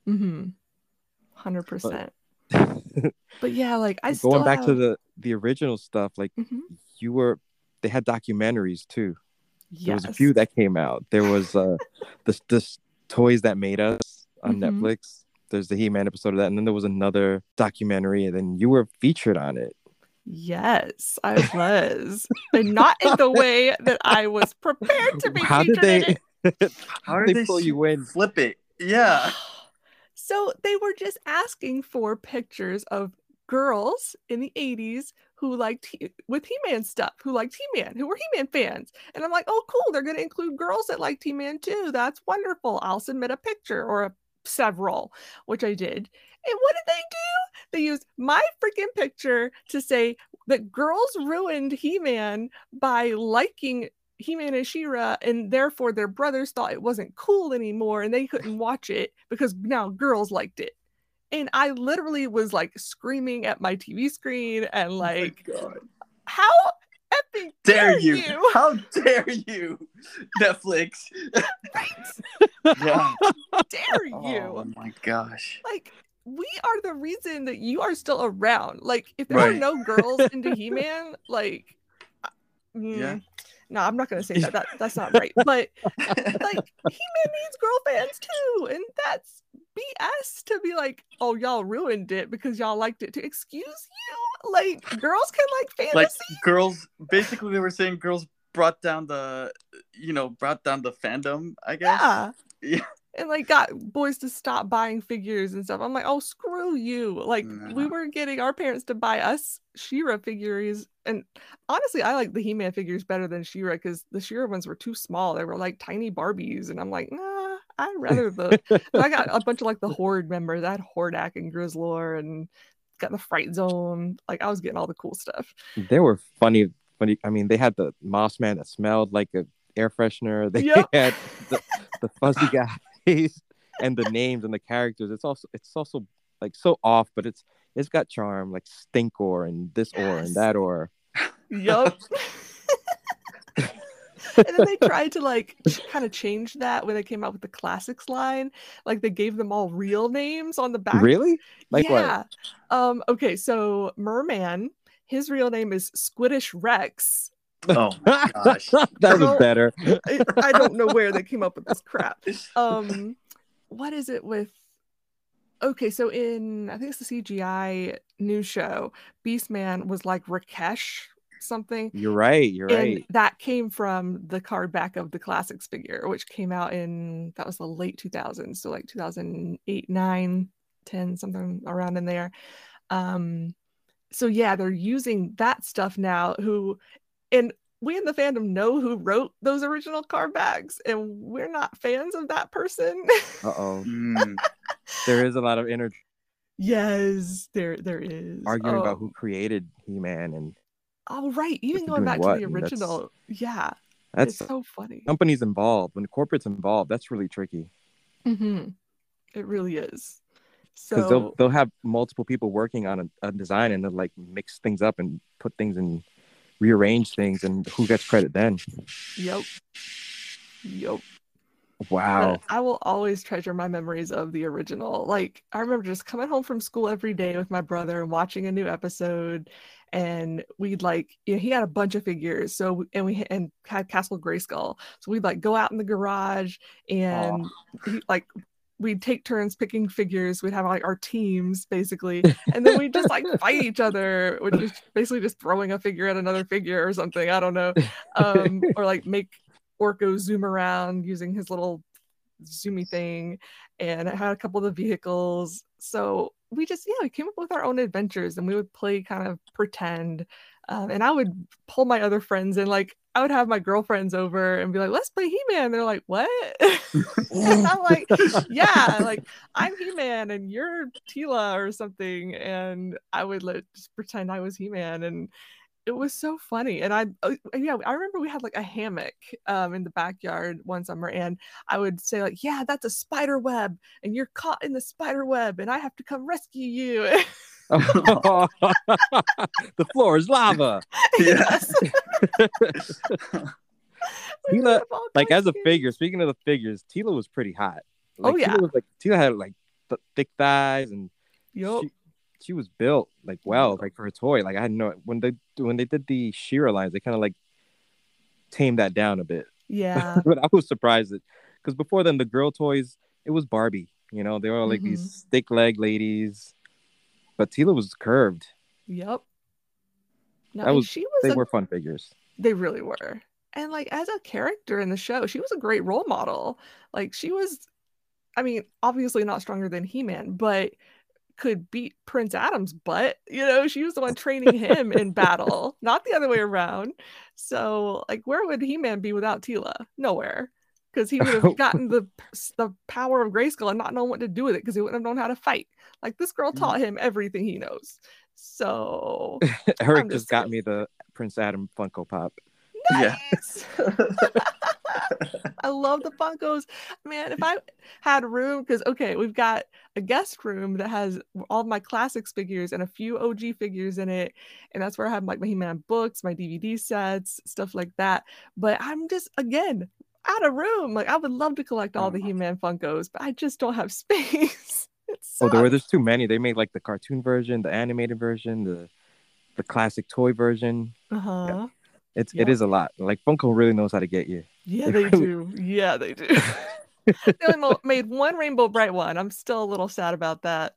100%. But yeah, like I still going back have... to the original stuff, like they had documentaries too. There was a few that came out. There was this Toys That Made Us on Netflix. There's the He-Man episode of that, and then there was another documentary, and then you were featured on it. Yes, I was, and not in the way that I was prepared to be featured in it. How did they pull you in? Flip it. Yeah. So they were just asking for pictures of girls in the 80s who liked with He-Man stuff, who liked He-Man, who were He-Man fans. And I'm like, oh, cool. They're going to include girls that liked He-Man too. That's wonderful. I'll submit a picture or several, which I did. And what did they do? They used my freaking picture to say that girls ruined He-Man by liking He-Man and She-Ra, and therefore their brothers thought it wasn't cool anymore and they couldn't watch it because now girls liked it. And I literally was like screaming at my TV screen and like, oh my God. How effing dare you? How dare you, Netflix? Yeah. Dare you? Oh my gosh. Like, we are the reason that you are still around. Like, if there were no girls into He-Man, like, no, I'm not gonna say that. That's not right. But like, He-Man needs girl fans too, and that's BS to be like, oh, y'all ruined it because y'all liked it too. Excuse you? Like, girls can like fantasy. Like, girls, basically, they were saying girls brought down the fandom, I guess. Yeah. And like got boys to stop buying figures and stuff. I'm like, oh, screw you. Like, we were getting our parents to buy us She-Ra figures. And honestly, I like the He-Man figures better than She-Ra because the She-Ra ones were too small. They were like tiny Barbies. And I'm like, nah, I'd rather I got a bunch of like the Horde members. I had Hordak and Grizzlor and got the Fright Zone. Like, I was getting all the cool stuff. They were funny. I mean, they had the Moss Man that smelled like an air freshener. They had the fuzzy guy. And the names and the characters, it's also like so off, but it's got charm, like Stinkor and this or and that or. Yup. And then they tried to like kind of change that when they came out with the classics line. Like, they gave them all real names on the back. Really? Like what? Okay, so Merman, his real name is Squiddish Rex. Oh my gosh. That was better. I don't know where they came up with this crap. What is it with... Okay, so in, I think it's the CGI news show, Beastman was like Rakesh something. You're right. And that came from the card back of the classics figure, which came out that was the late 2000s. So like 2008, 9, 10, something around in there. So yeah, they're using that stuff now, and we in the fandom know who wrote those original card backs, and we're not fans of that person. There is a lot of energy. Yes, there is. Arguing about who created He-Man and... Oh, right. Even going back to the original. It's so funny. Companies involved. When the corporate's involved, that's really tricky. It really is. Because they'll have multiple people working on a design, and they'll like mix things up and put things in, rearrange things, and who gets credit then? Yep. Wow. But I will always treasure my memories of the original. Like, I remember just coming home from school every day with my brother and watching a new episode, and we'd like, he had a bunch of figures, so we had Castle Grayskull, so we'd like go out in the garage and we'd take turns picking figures. We'd have like our teams basically, and then we'd just like fight each other, which is basically just throwing a figure at another figure or something. I don't know. Or like make Orko zoom around using his little zoomy thing, and I had a couple of the vehicles. So we came up with our own adventures, and we would play kind of pretend. And I would pull my other friends in, like I would have my girlfriends over and be like, let's play He-Man. They're like, what? And I'm like, yeah, like I'm He-Man and you're Teela or something. And I would just pretend I was He-Man. And it was so funny. And yeah, I remember we had like a hammock in the backyard one summer, and I would say like, yeah, that's a spider web and you're caught in the spider web and I have to come rescue you. The floor is lava. Yes. We made Tila, up all like kinds as a of games. figure, speaking of the figures, Tila was pretty hot. Like, Oh, yeah. Tila had like thick thighs, and Yup. she was built like well, Yup. like for a toy. Like I had no when they did the She-Ra lines, they kind of like tamed that down a bit. Yeah. But I was surprised that because before then the girl toys, it was Barbie. You know, they were like these thick leg ladies, but Tila was curved. Yup. No, That and was she was they were fun figures. they really were. And like as a character in the show, she was a great role model. Like she was, I mean, obviously not stronger than He-Man, but could beat Prince Adam's butt. You know, she was the one training him in battle, not the other way around. So, like, where would He-Man be without Tila? Nowhere. Because he would have gotten the power of Grayskull and not known what to do with it because he wouldn't have known how to fight. Like this girl taught him everything he knows. So Eric just got me the Prince Adam Funko Pop. Nice. I love the Funkos. Man, if I had room, because okay, we've got a guest room that has all of my classics figures and a few OG figures in it. And that's where I have like my He-Man books, my DVD sets, stuff like that. But I'm just, again, out of room. Like I would love to collect all the He-Man Funkos, but I just don't have space. There's too many. They made like the cartoon version, the animated version, the classic toy version. Uh-huh. Yeah. It is a lot. Like Funko really knows how to get you. Yeah, they do. Yeah, they do. They only made one Rainbow Bright one. I'm still a little sad about that.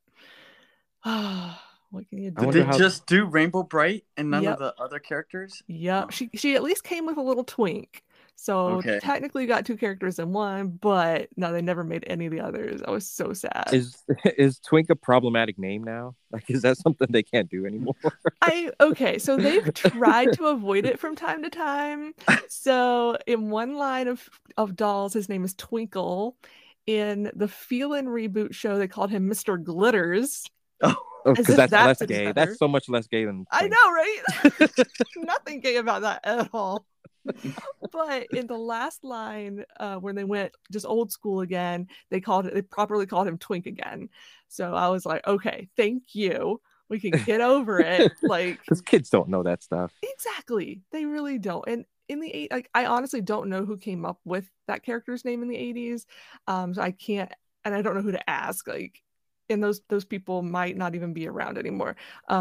What can you do? Did they just do Rainbow Bright and none of the other characters? Yep. She at least came with a little twink. So technically you got two characters in one, but no, they never made any of the others. I was so sad. Is Twink a problematic name now? Like, is that something they can't do anymore? Okay, so they've tried to avoid it from time to time. So in one line of dolls, his name is Twinkle. In the Feelin' reboot show, they called him Mr. Glitters. Because that's less gay. That's so much less gay than Twink. I know, right? Nothing gay about that at all. But in the last line, when they went just old school again, they properly called him Twink again. So I was like, okay, thank you. We can get over it. Like, because kids don't know that stuff. Exactly, they really don't. And in the like, I honestly don't know who came up with that character's name in the 80s. So I can't, and I don't know who to ask. Like, and those people might not even be around anymore.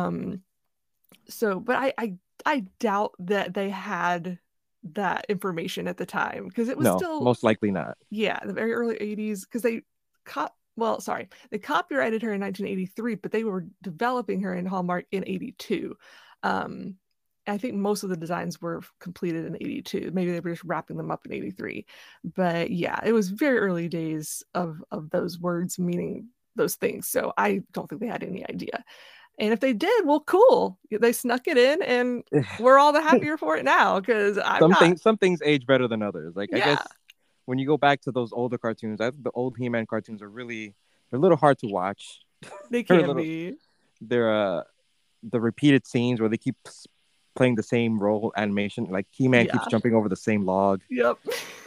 So, but I doubt that they had that information at the time because it was still most likely not. Yeah, the very early 80s, because they copyrighted her in 1983, but they were developing her in Hallmark in 82. I think most of the designs were completed in 82. Maybe they were just wrapping them up in 83. But yeah, it was very early days of those words meaning those things. So I don't think they had any idea. And if they did, well, cool. They snuck it in, and we're all the happier for it now. Because some things age better than others. Like I guess when you go back to those older cartoons, I think the old He-Man cartoons are they're a little hard to watch. They can be. They're the repeated scenes where they keep playing the same role animation. Like He-Man keeps jumping over the same log. Yep.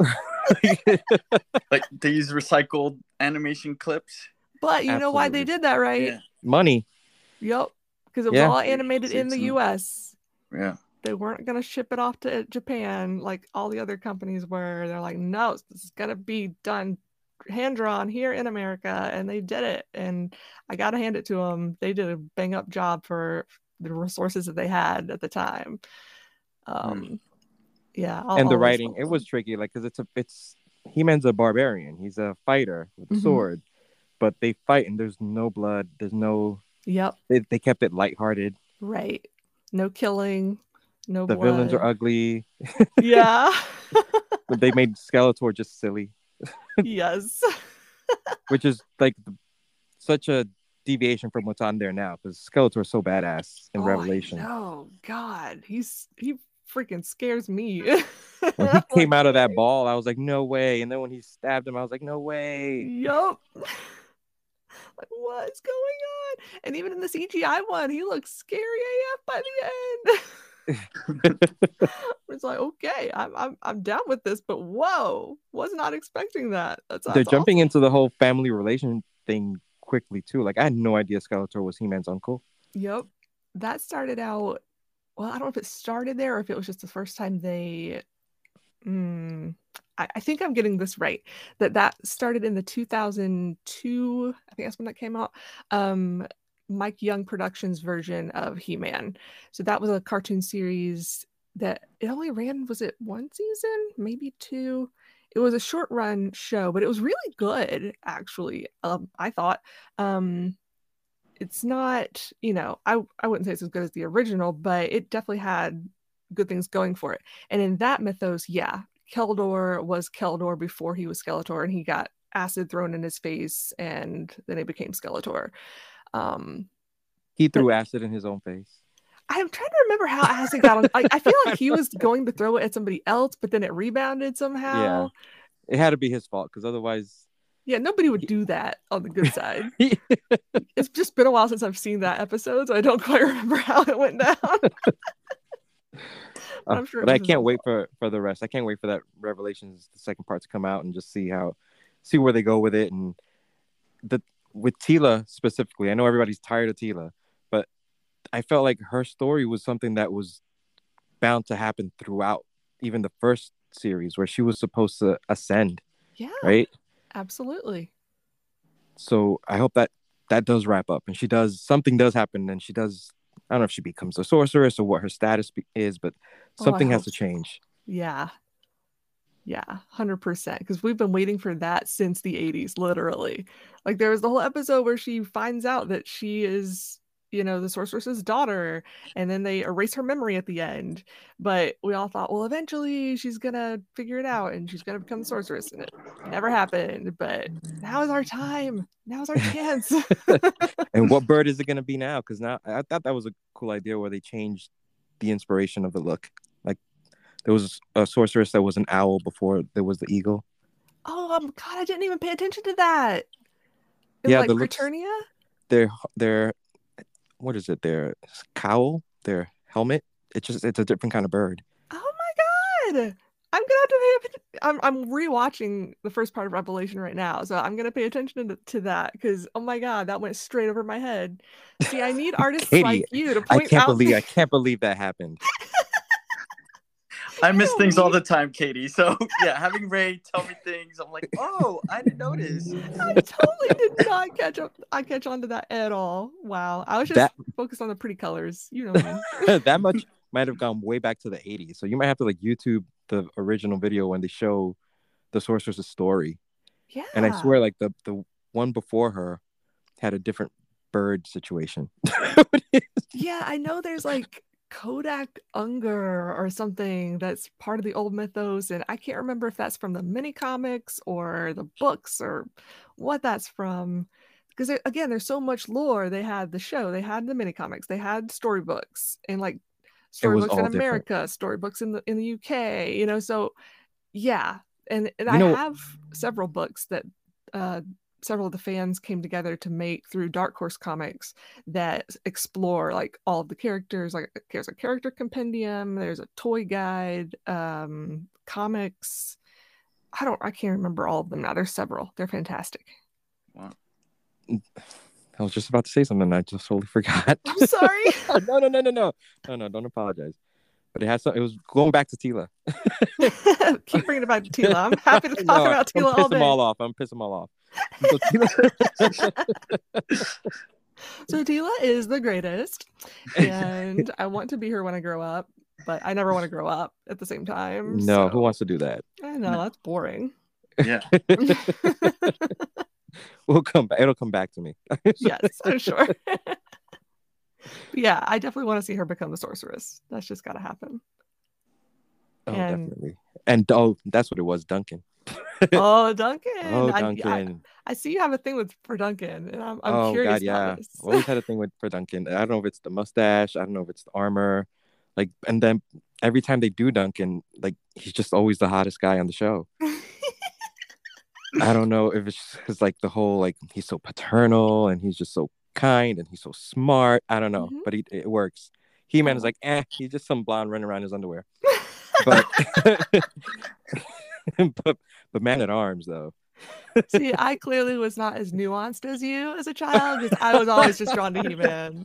Like they use recycled animation clips. But you know why they did that, right? Yeah. Money. Yep, because it was all animated in the US. Yeah. They weren't going to ship it off to Japan like all the other companies were. They're like, no, this is going to be done hand-drawn here in America. And they did it. And I got to hand it to them. They did a bang-up job for the resources that they had at the time. Yeah. And the writing, it was tricky. Like, because it's He-Man's a barbarian. He's a fighter with a sword. But they fight and there's no blood. There's no... Yep. They kept it lighthearted. Right. No killing. No the blood. Villains are ugly. Yeah. They made Skeletor just silly. Yes. Which is like such a deviation from what's on there now, because Skeletor's so badass in Revelation. Oh God, he freaking scares me. When he came out of that ball, I was like, no way. And then when he stabbed him, I was like, no way. Yup. Like, what's going on? And even in the CGI one, he looks scary AF by the end. It's like, okay, I'm down with this, but whoa, was not expecting that. That's They're jumping awesome. into the whole family relation thing quickly too. Like I had no idea Skeletor was He-Man's uncle. Yep. That started out, well, I don't know if it started there or if it was just the first time they I think I'm getting this right. That started in the 2002, I think that's when that came out. Mike Young Productions version of He-Man. So that was a cartoon series that it only ran, was it one season? Maybe two. It was a short run show, but it was really good, actually. I thought. It's not, I wouldn't say it's as good as the original, but it definitely had good things going for it. And in that mythos, yeah, Keldor was Keldor before he was Skeletor, and he got acid thrown in his face, and then he became Skeletor. He threw acid in his own face. I'm trying to remember how acid got on. I feel like he was going to throw it at somebody else, but then it rebounded somehow. Yeah, it had to be his fault because otherwise. Yeah, nobody would do that on the good side. It's just been a while since I've seen that episode, so I don't quite remember how it went down. I'm sure. But I can't wait for the rest. I can't wait for that Revelations, the second part, to come out and just see where they go with it. And with Teela specifically, I know everybody's tired of Teela, but I felt like her story was something that was bound to happen throughout even the first series, where she was supposed to ascend. Yeah. Right. Absolutely. So I hope that does wrap up, and something does happen, and she does. I don't know if she becomes a sorceress or what her status is, but something has to change. Yeah. Yeah, 100%. Because we've been waiting for that since the 80s, literally. Like there was the whole episode where she finds out that she is, the sorceress's daughter, and then they erase her memory at the end. But we all thought, well, eventually she's gonna figure it out and she's gonna become the sorceress, and it never happened. But now is our time. Now is our chance. And what bird is it gonna be now? Because now I thought that was a cool idea where they changed the inspiration of the look. Like there was a sorceress that was an owl before there was the eagle. Oh God, I didn't even pay attention to that. Yeah, like Preternia? Their what is it? Their cowl, their helmet. It's a different kind of bird. Oh my God. I'm gonna have to pay attention. I'm rewatching the first part of Revelation right now, so I'm gonna pay attention to that because oh my God, that went straight over my head. See, I need artists Katie, like you to point out. I can't believe that happened. I miss things all the time, Katie. So yeah, having Ray tell me things, I'm like, oh, I didn't notice. I totally did not catch on to that at all. Wow, I was just focused on the pretty colors. You know me. That much might have gone way back to the 80s. So you might have to YouTube the original video when they show the sorceress's story. Yeah. And I swear, the one before her had a different bird situation. Yeah, I know there's Kodak Unger or something that's part of the old mythos, and I can't remember if that's from the mini comics or the books or what that's from, because again, there's so much lore. They had the show, they had the mini comics, they had storybooks, and storybooks in America, different. Storybooks in the UK, so yeah. And I have several books that several of the fans came together to make through Dark Horse Comics that explore all of the characters. There's a character compendium, there's a toy guide, comics. I can't remember all of them now. There's several. They're fantastic. Wow. I was just about to say something. I just totally forgot. I'm sorry. No. Don't apologize. But it was going back to Teela. Keep bringing it back to Teela. I'm happy to talk about Teela all day. I'm pissing them all off. So Teela is the greatest, and I want to be her when I grow up, but I never want to grow up at the same time. No, who wants to do that? I know, that's boring. Yeah. We'll come back. It'll come back to me. Yes, I'm sure. Yeah, I definitely want to see her become the sorceress. That's just got to happen. Oh, definitely. And that's what it was, Duncan. Duncan. I see you have a thing for Duncan, and I'm curious. God, yeah. I've always had a thing for Duncan. I don't know if it's the mustache. I don't know if it's the armor. And then every time they do Duncan, he's just always the hottest guy on the show. I don't know if it's because the whole he's so paternal and he's just so kind and he's so smart. I don't know, but it works. He-Man is like, he's just some blonde running around in his underwear. But but Man-at-Arms though. See, I clearly was not as nuanced as you as a child because I was always just drawn to He-Man.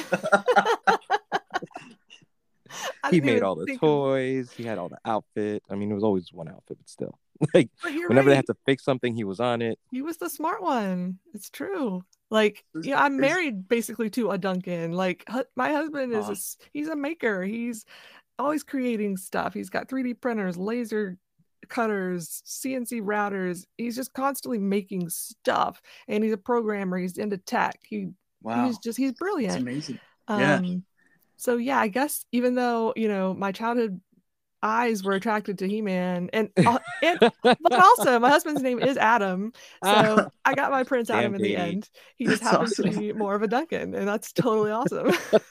He made all the toys. He had all the outfit. I mean, it was always one outfit, but still. Like, whenever they had to fix something, he was on it. He was the smart one. It's true. Like, yeah, I'm married basically to a Duncan. Like, my husband is he's a maker. He's always creating stuff. He's got 3D printers, laser cutters, CNC routers. He's just constantly making stuff, and he's a programmer. He's into tech. He's brilliant. It's amazing. Yeah. So yeah, I guess even though, you know, my childhood eyes were attracted to He-Man, but also my husband's name is Adam, so I got my Prince Adam in the end. He just happens to be more of a Duncan, and that's totally awesome.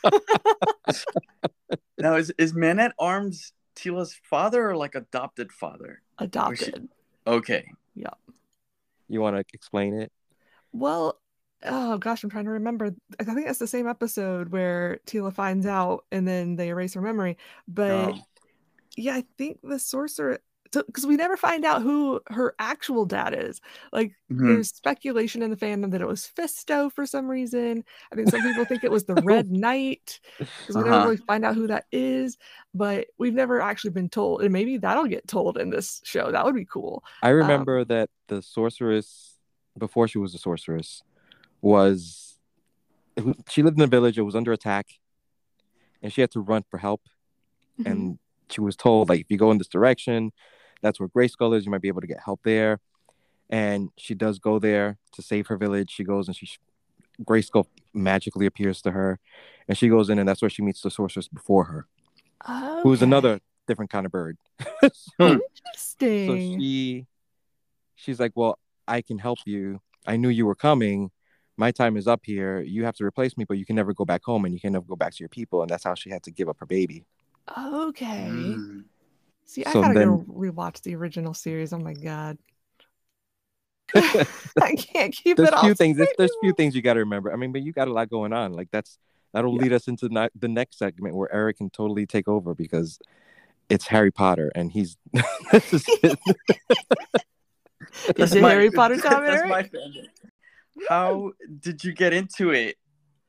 Now, is Man-at-Arms Teela's father or like adopted father? Adopted. Okay. Yeah. You want to explain it? Well, oh gosh, I'm trying to remember. I think that's the same episode where Teela finds out and then they erase her memory. But yeah, I think the sorcerer, because we never find out who her actual dad is. Like, there's speculation in the fandom that it was Fisto for some reason. I think some people think it was the Red Knight, because we never really find out who that is. But we've never actually been told, and maybe that'll get told in this show. That would be cool. I remember that the sorceress, before she was a sorceress, she lived in a village. It was under attack, and she had to run for help. And she was told, like, if you go in this direction, that's where Grayskull is. You might be able to get help there. And she does go there to save her village. She goes and Grayskull magically appears to her, and she goes in, and that's where she meets the sorceress before her, who is another different kind of bird. Interesting. So she's like, well, I can help you. I knew you were coming. My time is up here. You have to replace me, but you can never go back home, and you can never go back to your people. And that's how she had to give up her baby. Okay. See, I gotta go rewatch the original series. Oh my god. I can't keep it all. There's few things you gotta remember. I mean, but you got a lot going on. Like that'll lead us into the next segment where Eric can totally take over because it's Harry Potter and he's Is it Harry Potter time, Eric? That's my fandom. How did you get into it?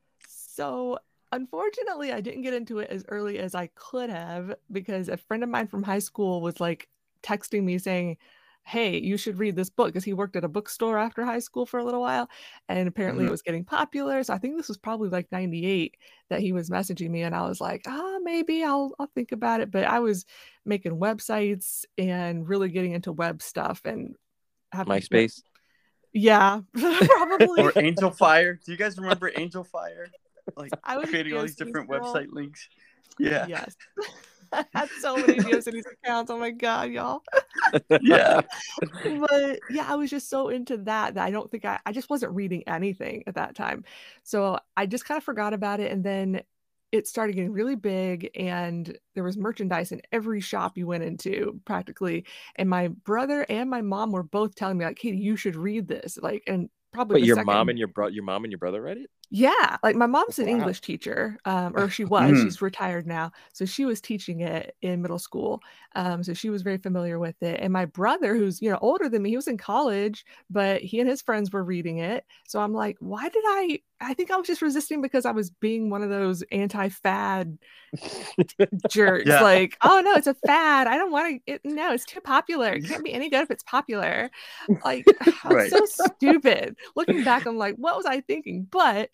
So unfortunately, I didn't get into it as early as I could have because a friend of mine from high school was like texting me saying, hey, you should read this book, because he worked at a bookstore after high school for a little while, and apparently it was getting popular. So I think this was probably like 98 that he was messaging me, and I was like, maybe I'll think about it. But I was making websites and really getting into web stuff and having MySpace. Yeah, probably. Or Angel Fire. Do you guys remember Angel Fire? Like, I was creating all these different girl. website links. Yeah. Yes. I had so many GeoCities accounts. Oh my god, y'all. Yeah. But yeah, I was just so into that I don't think I just wasn't reading anything at that time. So I just kind of forgot about it, and then it started getting really big, and there was merchandise in every shop you went into practically. And my brother and my mom were both telling me, like, Katie, you should read this. Like, and probably but your mom and your brother read it? Yeah, like my mom's an English teacher, or she was. She's retired now, so she was teaching it in middle school. So she was very familiar with it. And my brother, who's older than me, he was in college, but he and his friends were reading it. So I'm like, why did I think I was just resisting because I was being one of those anti-fad jerks. Yeah. Like, oh no, it's a fad. I don't want to. No, it's too popular. It can't be any good if it's popular. Like, right. So stupid. Looking back, I'm like, what was I thinking? But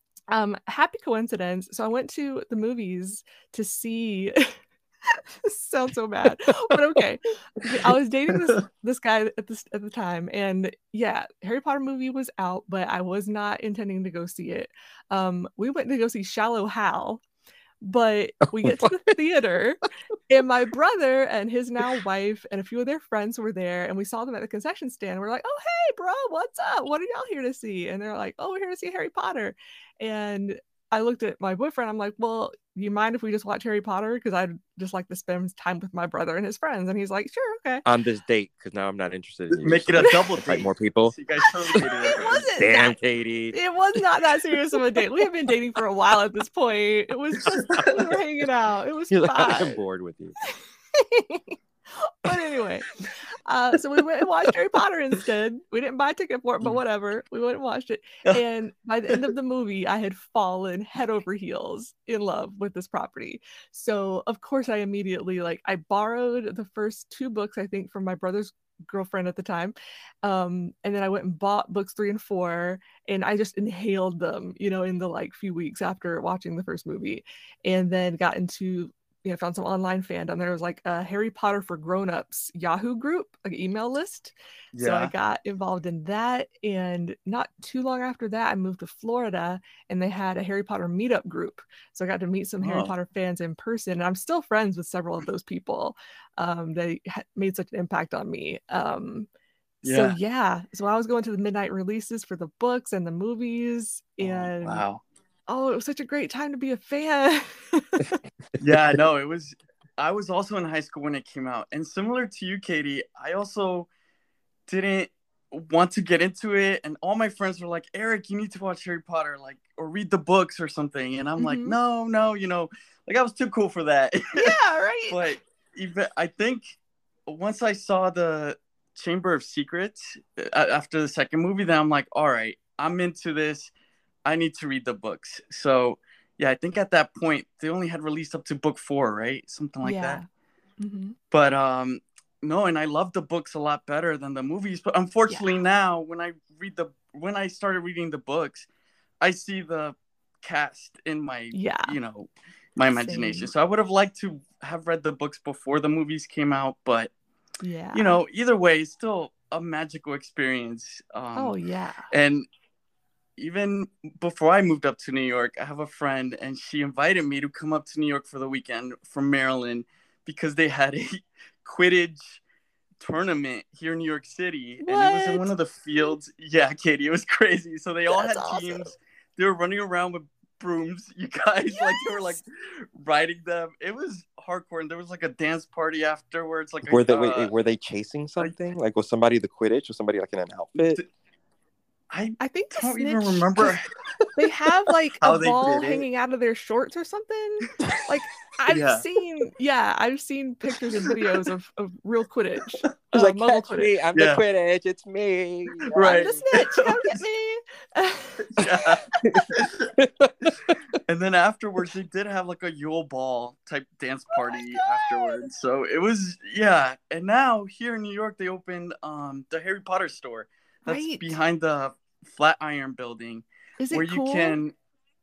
happy coincidence. So I went to the movies to see. This sounds so bad, but okay. I was dating this guy at the time, and yeah, Harry Potter movie was out, but I was not intending to go see it. We went to go see Shallow Hal, but we get to the theater, and my brother and his now wife and a few of their friends were there, and we saw them at the concession stand. We're like, oh hey bro, what's up? What are y'all here to see? And they're like, oh, we're here to see Harry Potter. And I looked at my boyfriend. I'm like, well, do you mind if we just watch Harry Potter? Because I'd just like to spend time with my brother and his friends. And he's like, sure, okay. On this date, because now I'm not interested in you. Make it a double date. Like more people. So you guys totally dated It wasn't Damn, that, Katie. it was not that serious of a date. We had been dating for a while at this point. It was just, we were hanging out. It was You're fun. like, I'm bored with you. But anyway, so we went and watched Harry Potter instead. We didn't buy a ticket for it, but whatever. We went and watched it. And by the end of the movie, I had fallen head over heels in love with this property. So of course I immediately, like, I borrowed the first 2 books, I think, from my brother's girlfriend at the time. And then I went and bought books 3 and 4, and I just inhaled them, in the like few weeks after watching the first movie. And then got into found some online fandom. There was like a Harry Potter for Grown-Ups Yahoo group, like an email list. Yeah. So I got involved in that. And not too long after that, I moved to Florida and they had a Harry Potter meetup group. So I got to meet some Harry Potter fans in person. And I'm still friends with several of those people. They made such an impact on me. So I was going to the midnight releases for the books and the movies. And wow. Oh, it was such a great time to be a fan. Yeah, no, it was. I was also in high school when it came out. And similar to you, Katie, I also didn't want to get into it. And all my friends were like, Eric, you need to watch Harry Potter, like, or read the books or something. And I'm like, no, like I was too cool for that. Yeah, right. But even I think once I saw the Chamber of Secrets after the second movie, then I'm like, all right, I'm into this. I need to read the books. So yeah, I think at that point they only had released up to book 4, right? Something like that. Mm-hmm. But no, and I love the books a lot better than the movies. But unfortunately now when I started reading the books, I see the cast in my my imagination. So I would have liked to have read the books before the movies came out, but either way, it's still a magical experience. And even before I moved up to New York, I have a friend and she invited me to come up to New York for the weekend from Maryland because they had a Quidditch tournament here in New York City. What? And it was in one of the fields. Yeah, Katie, it was crazy. So they all had teams. Awesome. They were running around with brooms, you guys. Like they were like riding them. It was hardcore. And there was like a dance party afterwards. Like were they chasing something? Like was somebody the Quidditch? Was somebody like in an outfit? I think don't even remember. They have like a ball hanging out of their shorts or something. Like I've seen pictures and videos of real Quidditch. Like, Muggle catch me, I'm the Quidditch, it's me. Right. I'm the snitch, come get me. And then afterwards, they did have like a Yule Ball type dance party afterwards. So it was, And now here in New York, they opened the Harry Potter store. That's behind the Flatiron building. Is it where cool? You can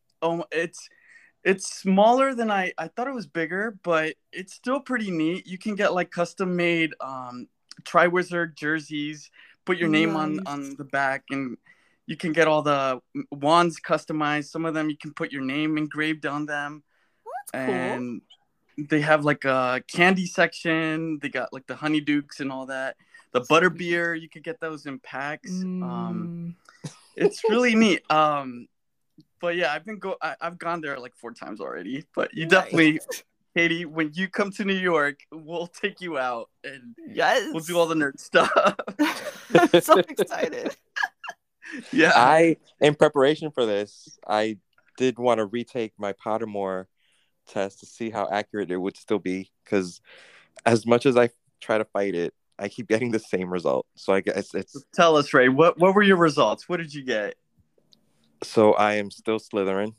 it's smaller than I thought it was bigger, but it's still pretty neat. You can get like custom made Triwizard jerseys, put your name on the back, and you can get all the wands customized. Some of them you can put your name engraved on them. That's cool. And they have like a candy section. They got like the Honeydukes and all that. The butterbeer, you could get those in packs. It's really neat. But yeah, I've gone there like 4 times already. But you definitely, Katie, when you come to New York, we'll take you out and we'll do all the nerd stuff. I'm so excited. Yeah. In preparation for this, I did want to retake my Pottermore test to see how accurate it would still be. Because as much as I try to fight it, I keep getting the same result. So I guess it's... Tell us, Ray, what were your results? What did you get? So I am still Slytherin.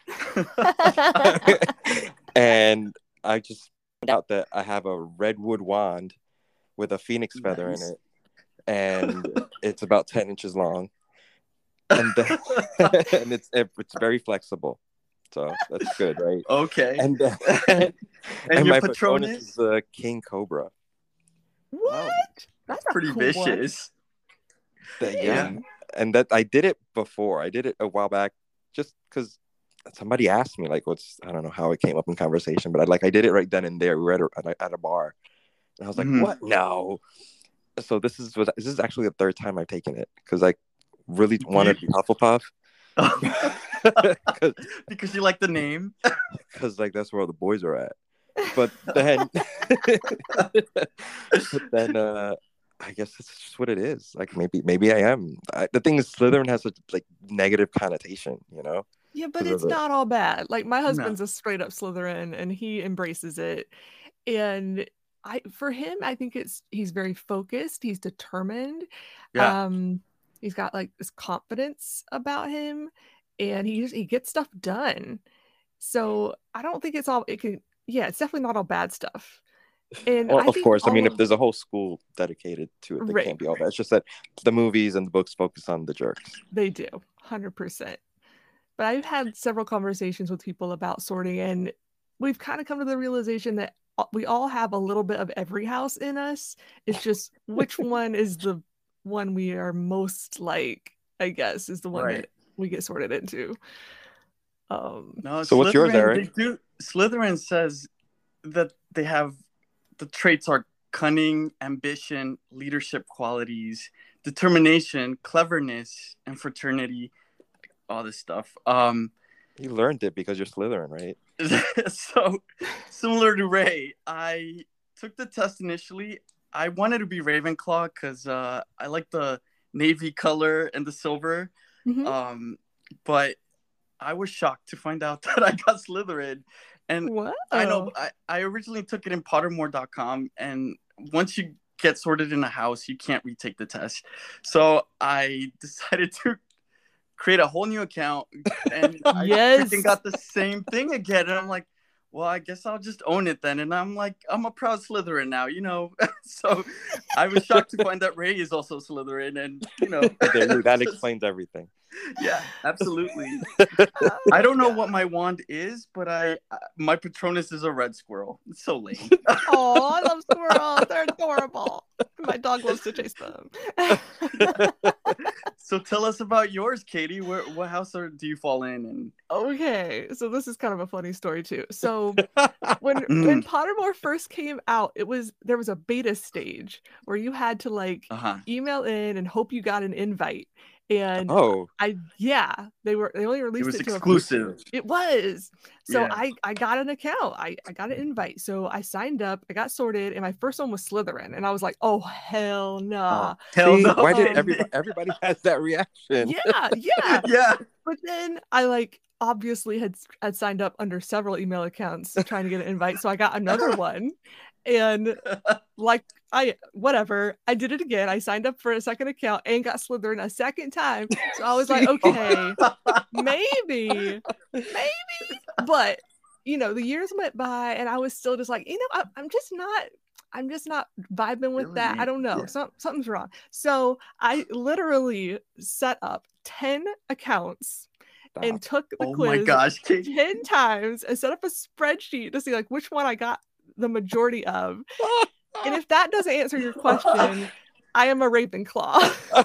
And I just found out that I have a redwood wand with a phoenix feather in it. And it's about 10 inches long. And, and it's very flexible. So that's good, right? Okay. And your my Patronus is the king cobra. What? That's pretty cool vicious. And that I did it before. I did it a while back just because somebody asked me, like, I don't know how it came up in conversation, but I did it right then and there. We were at a bar. And I was like, what? No. So this is actually the 3rd time I've taken it because I really wanted to be Hufflepuff. Because you like the name. Because like that's where all the boys are at. But then, I guess it's just what it is. Like maybe I am. The thing is, Slytherin has a like negative connotation, you know. Yeah, but 'Cause it's of it. not all bad. Like my No. husband's a straight up Slytherin and he embraces it. And for him, I think he's very focused, he's determined. Yeah. He's got like this confidence about him and he gets stuff done. So I don't think it's definitely not all bad stuff. And Well, I of think course. I mean, if of there's a whole school dedicated to it, that right, can't be all bad. It's just that the movies and the books focus on the jerks. they do 100%. But I've had several conversations with people about sorting, and we've kind of come to the realization that we all have a little bit of every house in us. It's just which one is the one we are most like, I guess, is the one Right. that we get sorted into. No, So what's yours, Slytherin, Eric? Slytherin says that they have the traits are cunning, ambition, leadership qualities, determination, cleverness, and fraternity. All this stuff. You learned it because you're Slytherin, right? So similar to Ray, I took the test initially. I wanted to be Ravenclaw because I like the navy color and the silver. Mhm. But I was shocked to find out that I got Slytherin. And What? I know I originally took it in Pottermore.com, and once you get sorted in a house, you can't retake the test. So I decided to create a whole new account, and I Yes. freaking got the same thing again. And I'm like, well, I guess I'll just own it then. And I'm like, I'm a proud Slytherin now, you know. So I was shocked to find that Ray is also Slytherin, and you know, That explains everything. yeah, absolutely. I don't know what my wand is, but my Patronus is a red squirrel. It's so lame. Oh, I love squirrels. They're adorable. My dog loves to chase them. So tell us about yours, Katie. What house do you fall in? And Okay, so this is kind of a funny story too. So when Pottermore first came out, there was a beta stage where you had to like email in and hope you got an invite. And they only released it to exclusive. It was. So yeah. I got an account. I got an invite. So I signed up, I got sorted, and my first one was Slytherin. And I was like, oh hell nah. Hell no. Why did everybody has that reaction? Yeah. Yeah. But then I like obviously had signed up under several email accounts trying to get an invite. So I got another one. And like I did it again. I signed up for a second account and got Slytherin a second time. So I was like, okay, maybe. But you know, the years went by and I was still just like, you know, I'm just not vibing with that. I don't know. Yeah. Something's wrong. So I literally set up 10 accounts and took the quiz 10 times and set up a spreadsheet to see like which one I got the majority of. And if that doesn't answer your question, I am a Ravenclaw.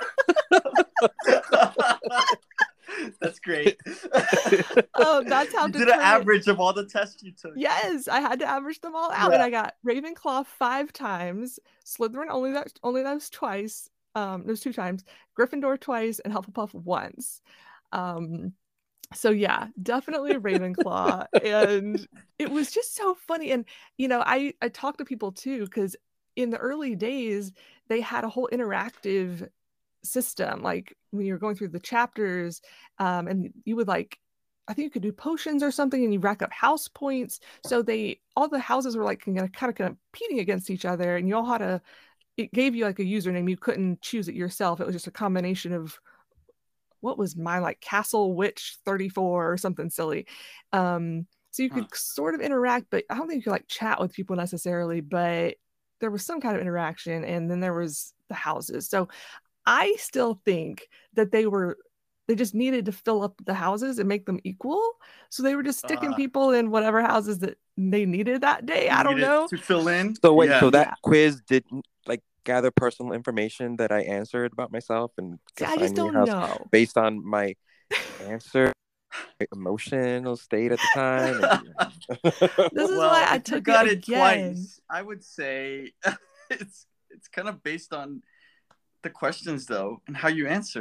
That's great. That's how you did an average of all the tests you took. Yes, I had to average them all out, and I got Ravenclaw 5 times, Slytherin only that was twice. Those 2 times, Gryffindor twice, and Hufflepuff once. So yeah, definitely a Ravenclaw. And it was just so funny. And you know, I talked to people too, because in the early days they had a whole interactive system, like when you're going through the chapters, and you would like, I think you could do potions or something, and you rack up house points. So all the houses were like kind of competing against each other, and you all had it gave you like a username. You couldn't choose it yourself. It was just a combination of what was mine, like Castle Witch 34 or something silly. So you could sort of interact, but I don't think you could like chat with people necessarily, but there was some kind of interaction. And then there was the houses. So I still think that they just needed to fill up the houses and make them equal. So they were just sticking people in whatever houses that they needed that day. I don't know. To fill in. So wait, so that quiz didn't like gather personal information that I answered about myself, and I just don't know based on my answer, my emotional state at the time. This is why I took it twice. I would say it's kind of based on the questions though and how you answer.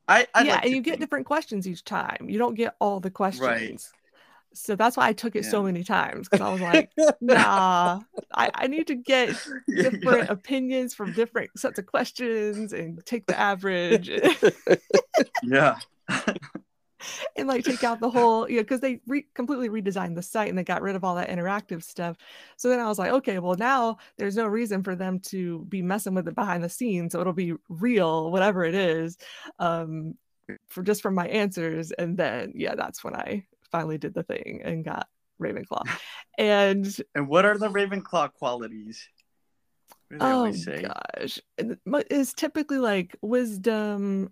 I'd Yeah, like and to you get think. different questions each time. You don't get all the Right. questions. So that's why I took it so Yeah. many times, because I was like, nah, I need to get different opinions from different sets of questions and take the average Yeah. and like take out the whole, because they completely redesigned the site and they got rid of all that interactive stuff. So then I was like, okay, well now there's no reason for them to be messing with it behind the scenes. So it'll be real, whatever it is, from my answers. And then, yeah, that's when I finally did the thing and got Ravenclaw. And what are the Ravenclaw qualities? What do they always say? Gosh, it's typically like wisdom,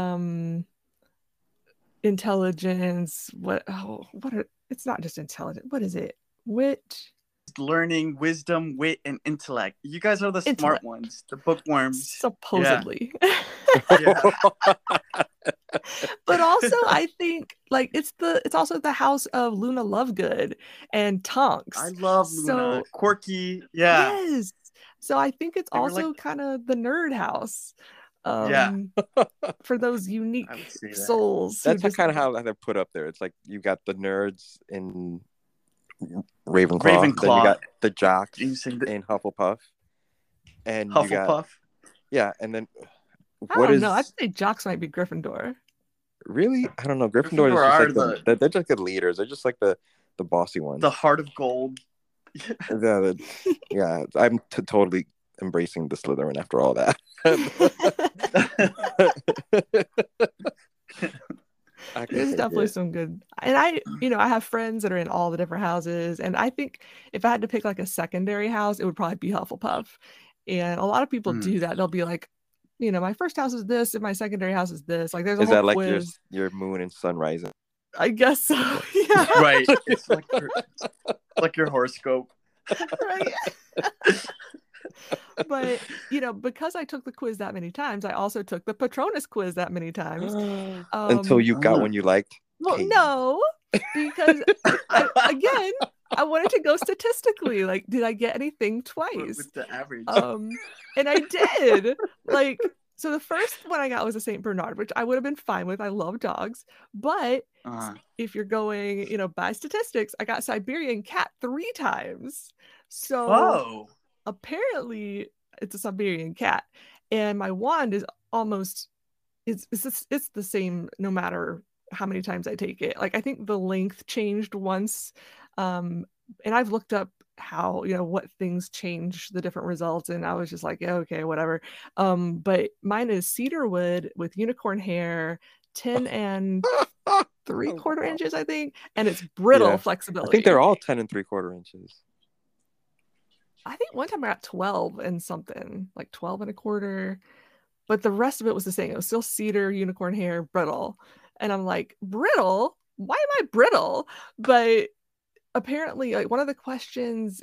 intelligence. It's not just intelligent. What is it? Wit, learning, wisdom, wit, and intellect. You guys are the smart ones, the bookworms. Supposedly. Yeah. But also I think like it's also the house of Luna Lovegood and Tonks. I love Luna. Quirky. Yeah. Yes. So I think it's also kind of the nerd house. For those unique souls. That's kind of how they're put up there. It's like you got the nerds in Ravenclaw. Then you got the jocks in Hufflepuff. And Hufflepuff. And then I don't know. I'd say jocks might be Gryffindor. Really? I don't know. Gryffindor is just like they're just good leaders. They're just like the bossy ones. The heart of gold. Yeah, I'm totally embracing the Slytherin after all that. There's definitely some good, and I have friends that are in all the different houses, and I think if I had to pick like a secondary house, it would probably be Hufflepuff. And a lot of people do that. They'll be like, my first house is this and my secondary house is this. Like there's a whole quiz. Like your moon and sun rising? I guess so. Yeah. Right. It's like your horoscope. Right. But because I took the quiz that many times, I also took the Patronus quiz that many times. Until you got one you liked? Well, no, because I wanted to go statistically. Like, did I get anything twice? With the average. And I did. Like, so the first one I got was a Saint Bernard, which I would have been fine with. I love dogs. But if you're going, by statistics, I got Siberian cat 3 times. So apparently it's a Siberian cat. And my wand is almost, it's the same no matter how many times I take it. Like, I think the length changed once. And I've looked up how, what things change the different results. And I was just like, yeah, okay, whatever. But mine is cedarwood with unicorn hair, 10 and 3/4 inches, I think. And it's brittle flexibility. I think they're all 10 and 3/4 inches. I think one time I got 12 and something, like 12 and 1/4. But the rest of it was the same. It was still cedar, unicorn hair, brittle. And I'm like, brittle? Why am I brittle? But apparently, like, one of the questions,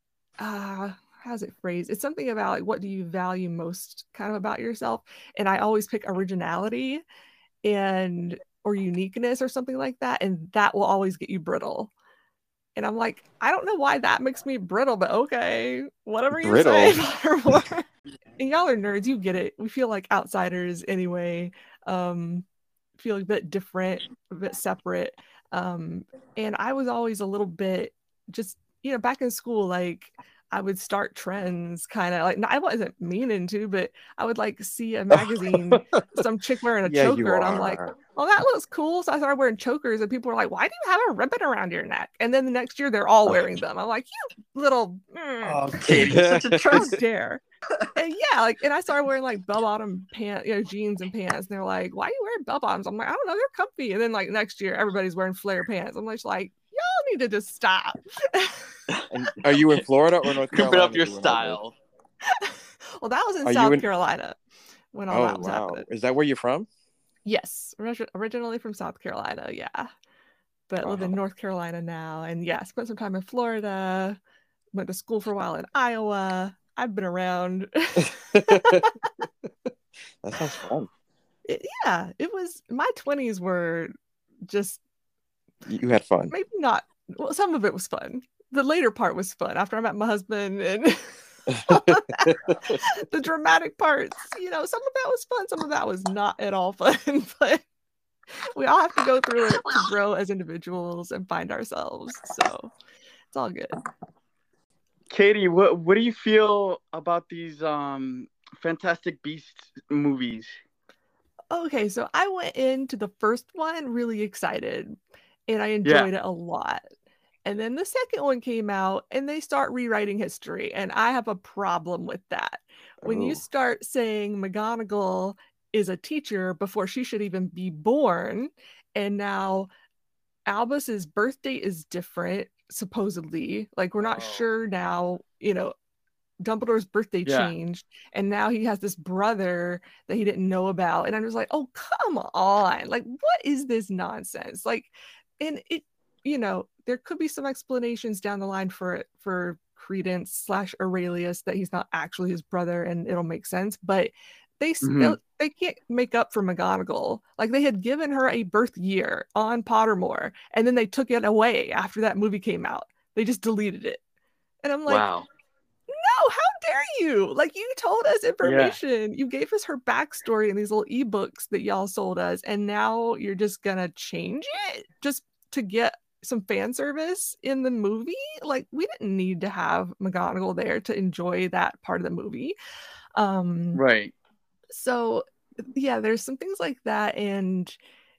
how's it phrased? It's something about like, what do you value most kind of about yourself? And I always pick originality or uniqueness or something like that. And that will always get you brittle. And I'm like, I don't know why that makes me brittle, but okay, whatever you say. And y'all are nerds, you get it. We feel like outsiders anyway. Feel a bit different, a bit separate. And I was always a little bit just, back in school, like I would start trends kind of like, I wasn't meaning to, but I would like see a magazine, some chick wearing a choker, and I'm like, oh, that looks cool. So I started wearing chokers, and people were like, why do you have a ribbon around your neck? And then the next year they're all wearing them. I'm like, you little Katie, such a trend dare. And and I started wearing like bell-bottom pants, jeans and pants, and they're like, why are you wearing bell-bottoms? I'm like, I don't know, they're comfy. And then like next year everybody's wearing flare pants. I'm like, y'all need to just stop. And are you in Florida or North Carolina? Keep it up your style. Well, that was in South Carolina when all that was happening. Is that where you're from? Yes, originally from South Carolina, yeah. But live in North Carolina now, and spent some time in Florida. Went to school for a while in Iowa. I've been around. That sounds fun. It was. My 20s were just. You had fun. Maybe not. Well, some of it was fun. The later part was fun after I met my husband, and The dramatic parts. Some of that was fun, some of that was not at all fun. But we all have to go through it to grow as individuals and find ourselves. So it's all good. Katie, what do you feel about these Fantastic Beasts movies? Okay, so I went into the first one really excited and I enjoyed it a lot. And then the second one came out and they start rewriting history. And I have a problem with that. When you start saying McGonagall is a teacher before she should even be born, and now Albus's birth date is different, supposedly. Like, we're not sure now, Dumbledore's birthday changed, and now he has this brother that he didn't know about. And I'm just like, oh, come on. Like, what is this nonsense? Like, and it, there could be some explanations down the line for Credence / Aurelius that he's not actually his brother, and it'll make sense. But they still they can't make up for McGonagall. Like, they had given her a birth year on Pottermore, and then they took it away after that movie came out. They just deleted it, and I'm like, wow. No, how dare you? Like, you told us information. You gave us her backstory in these little ebooks that y'all sold us, and now you're just gonna change it just to get some fan service in the movie? Like, we didn't need to have McGonagall there to enjoy that part of the movie. Right. So yeah, there's some things like that, and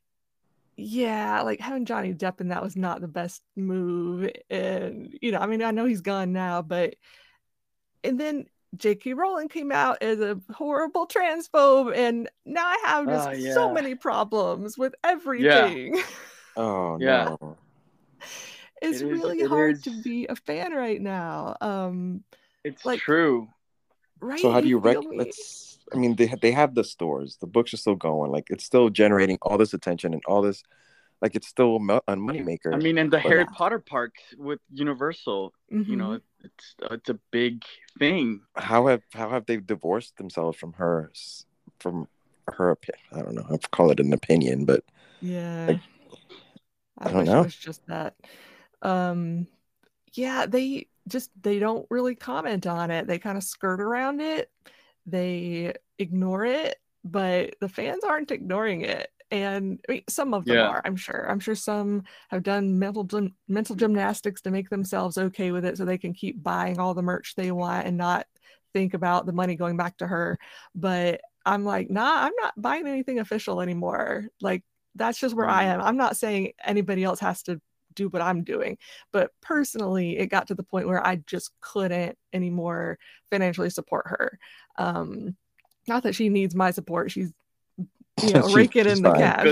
yeah, like having Johnny Depp in that was not the best move. And I mean, I know he's gone now, but and then J.K. Rowling came out as a horrible transphobe, and now I have just so many problems with everything. Yeah. Oh yeah. no. It's really hard to be a fan right now. It's like, true. Right. So how do you I mean, they have the stores. The books are still going. Like, it's still generating all this attention and all this. Like, it's still a moneymaker. I mean, and the Harry Potter parks with Universal, it's a big thing. How have they divorced themselves from her opinion? I don't know. I'll call it an opinion, but yeah, I don't know. It was just that. Yeah, they don't really comment on it. They kind of skirt around it. They ignore it, but the fans aren't ignoring it. And I mean, some of them are, I'm sure some have done mental gymnastics to make themselves okay with it so they can keep buying all the merch they want and not think about the money going back to her. But I'm like, nah, I'm not buying anything official anymore. Like, that's just where I am. I'm not saying anybody else has to do what I'm doing, but personally, it got to the point where I just couldn't anymore financially support her. Not that she needs my support. She's raking in the cash.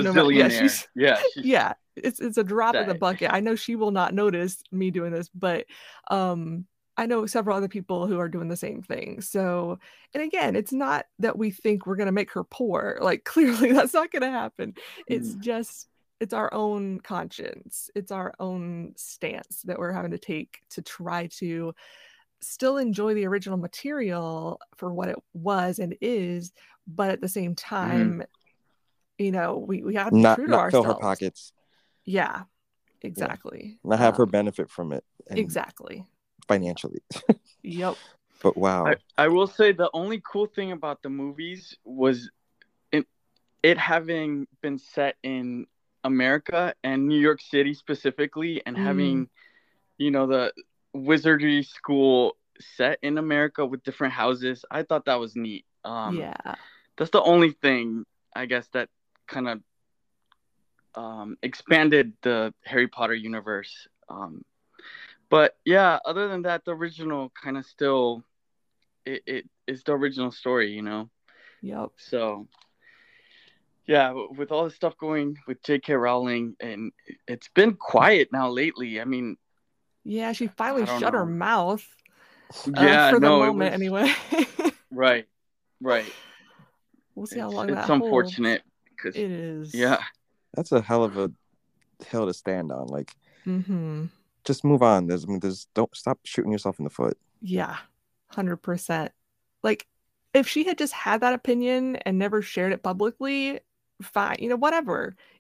It's a drop in the bucket. I know she will not notice me doing this, but I know several other people who are doing the same thing. So, and again, it's not that we think we're going to make her poor. Like, clearly that's not going to happen. It's just, it's our own conscience. It's our own stance that we're having to take to try to still enjoy the original material for what it was and is, but at the same time, we have to be true to ourselves. Fill her pockets. Yeah, exactly. Not have her benefit from it. Exactly. Financially. Yep. But wow. I will say the only cool thing about the movies was it having been set in America and New York City specifically, and having, the wizardry school set in America with different houses. I thought that was neat. That's the only thing, I guess, that kind of expanded the Harry Potter universe. But yeah, other than that, the original kind of still, it is the original story, Yep. So yeah, with all this stuff going with J.K. Rowling, and it's been quiet now lately. I mean, yeah, she finally shut her mouth. For the moment, anyway. Right. We'll see how long that holds. It's holds. Unfortunate. It is. Yeah. That's a hell of a hill to stand on. Like, just move on. Don't stop shooting yourself in the foot. Yeah, 100%. Like, if she had just had that opinion and never shared it publicly, fine, whatever.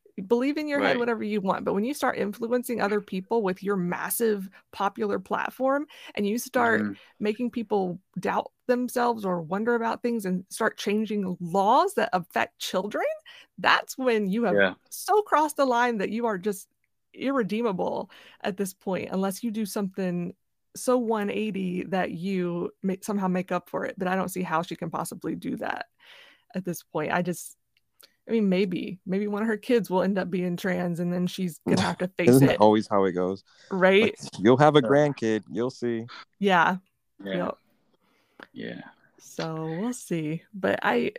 Believe in your head Right. whatever you want, but when you start influencing other people with your massive popular platform and you start Mhm. making people doubt themselves or wonder about things and start changing laws that affect children, that's when you have Yeah. so crossed the line that you are just irredeemable at this point, unless you do something so 180 that you somehow make up for it. But I don't see how she can possibly do that at this point. I mean, maybe one of her kids will end up being trans, and then she's gonna have to face Isn't it, that always how it goes? right? Like, you'll have a grandkid. You'll see. Yeah. Yeah. Yep. Yeah. So we'll see. But I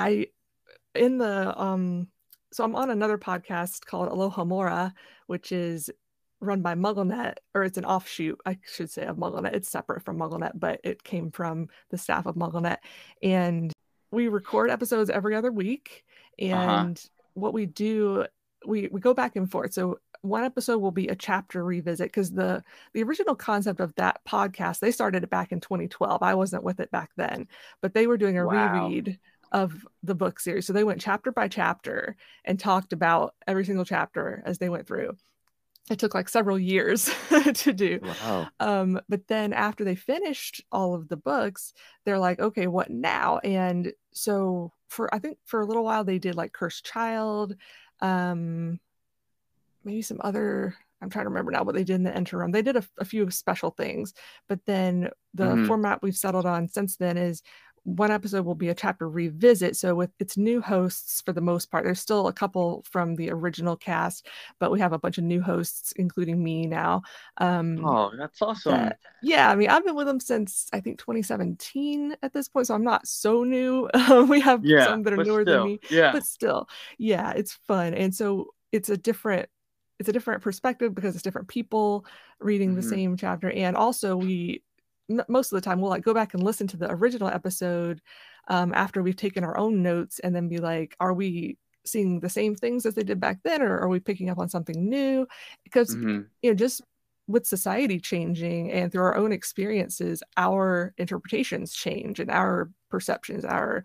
in the so I'm on another podcast called Aloha Mora, which is run by MuggleNet, or it's an offshoot, I should say, of MuggleNet. It's separate from MuggleNet, but it came from the staff of MuggleNet. And we record episodes every other week. And what we do, we go back and forth. So one episode will be a chapter revisit, because the original concept of that podcast, they started it back in 2012. I wasn't with it back then, but they were doing a reread of the book series. So they went chapter by chapter and talked about every single chapter as they went through. It took like several years to do. Wow. But then after they finished all of the books, they're like, okay, what now? And so I think for a little while they did like Cursed Child, maybe some other, I'm trying to remember now what they did in the interim. They did a few special things, but then the format we've settled on since then is one episode will be a chapter revisit. So with its new hosts for the most part, there's still a couple from the original cast, but we have a bunch of new hosts, including me now. Oh, that's awesome. Yeah, I mean, I've been with them since I think 2017 at this point, so I'm not so new. We have some that are newer than me, but still, yeah, it's fun. And so it's a different perspective because it's different people reading the same chapter. And also most of the time we'll like go back and listen to the original episode after we've taken our own notes and then be like, are we seeing the same things as they did back then, or are we picking up on something new? Because just with society changing and through our own experiences, our interpretations change and our perceptions, our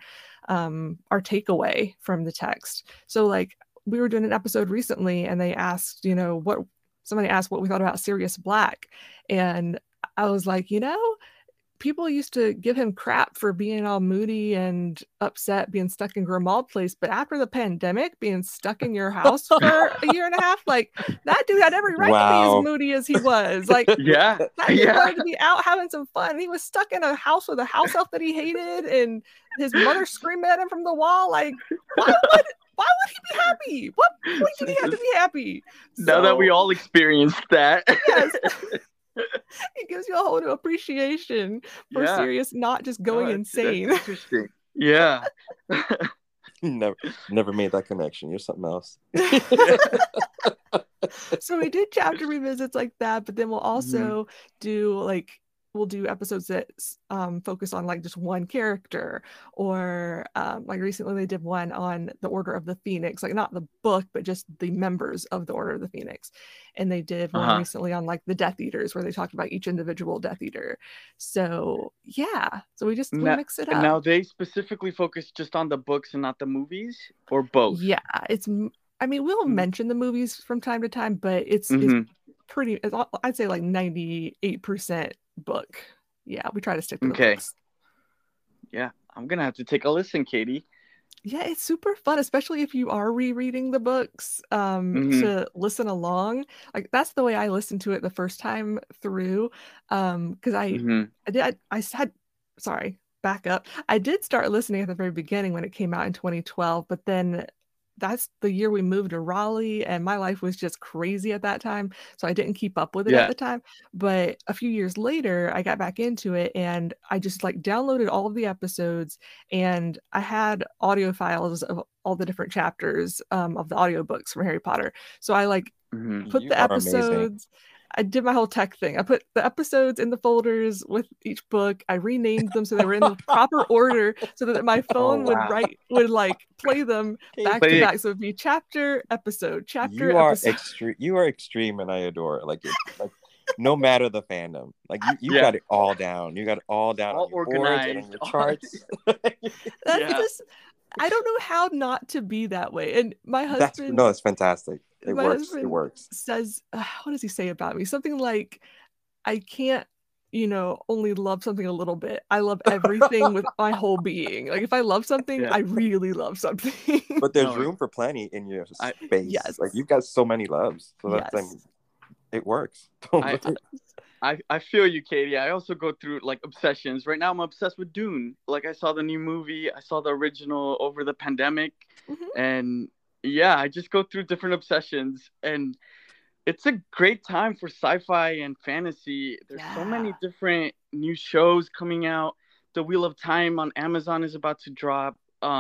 takeaway from the text. So like we were doing an episode recently and they asked, somebody asked what we thought about Sirius Black, and I was like, people used to give him crap for being all moody and upset, being stuck in Grimmauld Place. But after the pandemic, being stuck in your house for a year and a half, like that dude had every right to be as moody as he was. Like, that dude wanted to be out having some fun. He was stuck in a house with a house elf that he hated, and his mother screamed at him from the wall. Like, why would he be happy? What point did he have to be happy? Now that we all experienced that. Yes. It gives you a whole new appreciation for Sirius not just going insane. That's interesting. Yeah. Never made that connection. You're something else. So we did chapter revisits like that, but then we'll also we'll do episodes that focus on like just one character, or like recently they did one on the Order of the Phoenix, like not the book, but just the members of the Order of the Phoenix. And they did one recently on like the Death Eaters, where they talked about each individual Death Eater. So so we mix it up. And now they specifically focus just on the books and not the movies, or both? Yeah, we'll mention the movies from time to time, but it's pretty, I'd say like 98% book. Yeah, we try to stick to the books. Yeah, I'm gonna have to take a listen, Katie. Yeah, it's super fun, especially if you are rereading the books to listen along. Like that's the way I listened to it the first time through, because back up. I did start listening at the very beginning when it came out in 2012, but then that's the year we moved to Raleigh, and my life was just crazy at that time, so I didn't keep up with it at the time. But a few years later, I got back into it, and I just like downloaded all of the episodes, and I had audio files of all the different chapters of the audiobooks from Harry Potter. So I like put the episodes. Amazing. I did my whole tech thing. I put the episodes in the folders with each book. I renamed them so they were in the proper order, so that my phone would like play them back to back. So it'd be chapter, episode, chapter. You are extreme, and I adore it. Like, no matter the fandom, like you got it all down. You got it all down, all on your organized, boards and on your charts. I don't know how not to be that way. And my husband, it's fantastic. It my works. It husband works. says, what does he say about me? Something like, I can't, only love something a little bit. I love everything with my whole being. Like if I love something, I really love something. But there's room for plenty in your space. Yes. Like you've got so many loves. So that's it works. I feel you, Katie. I also go through like obsessions. Right now I'm obsessed with Dune. Like I saw the new movie, I saw the original over the pandemic. And I just go through different obsessions, and it's a great time for sci-fi and fantasy. There's so many different new shows coming out. The Wheel of Time on Amazon is about to drop.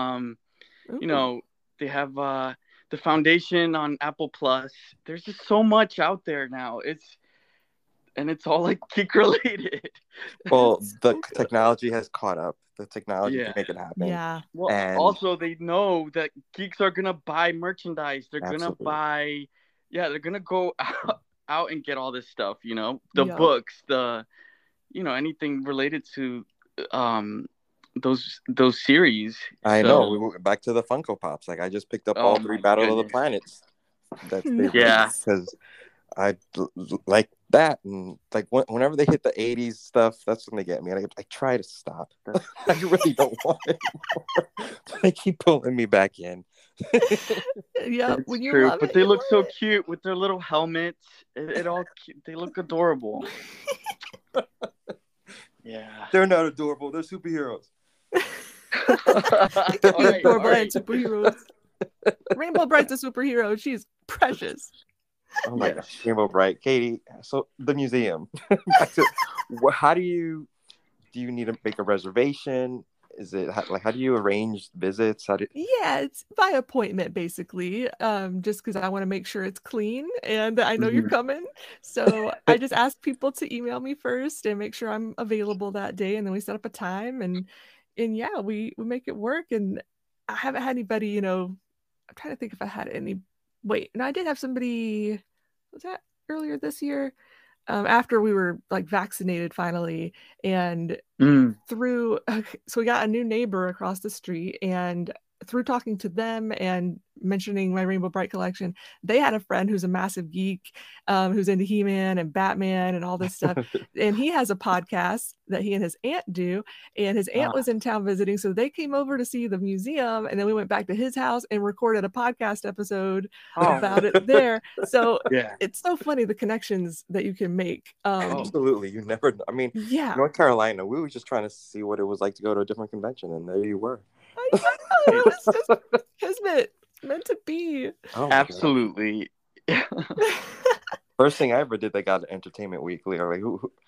They have The Foundation on Apple Plus. There's just so much out there now. It's all like geek related. Well, the technology has caught up. The technology can make it happen. Yeah. Well, and also they know that geeks are gonna buy merchandise. They're gonna buy. Yeah, they're gonna go out and get all this stuff. The books, anything related to those series. I know. We went back to the Funko Pops. Like I just picked up all 3 Battle of the Planets. Because I like that, and like whenever they hit the 80s stuff, that's when they get me. And I try to stop. I really don't want it anymore. They keep pulling me back in. When you true, love but it, they look so cute with their little helmets. It all they look adorable. Yeah, they're not adorable. They're superheroes. Adorable and superheroes. Rainbow Bright's a superhero. She's precious. Oh my gosh, Rainbow Bright, Katie. So the museum. How do you need to make a reservation? Is it how do you arrange visits? It's by appointment basically. Just because I want to make sure it's clean and I know you're coming. So I just ask people to email me first and make sure I'm available that day, and then we set up a time and we make it work. And I haven't had anybody. I'm trying to think if I had any. Wait, no, I did have somebody. Was that earlier this year? After we were like vaccinated finally, and so we got a new neighbor across the street, and through talking to them and mentioning my Rainbow Bright collection, they had a friend who's a massive geek, who's into He-Man and Batman and all this stuff. And he has a podcast that he and his aunt do. And his aunt was in town visiting. So they came over to see the museum. And then we went back to his house and recorded a podcast episode about it there. So it's so funny, the connections that you can make. Absolutely. You never know. I mean, North Carolina, we were just trying to see what it was like to go to a different convention. And there you were. I know, it's just kismet, meant to be. Absolutely. First thing I ever did, they got Entertainment Weekly. Like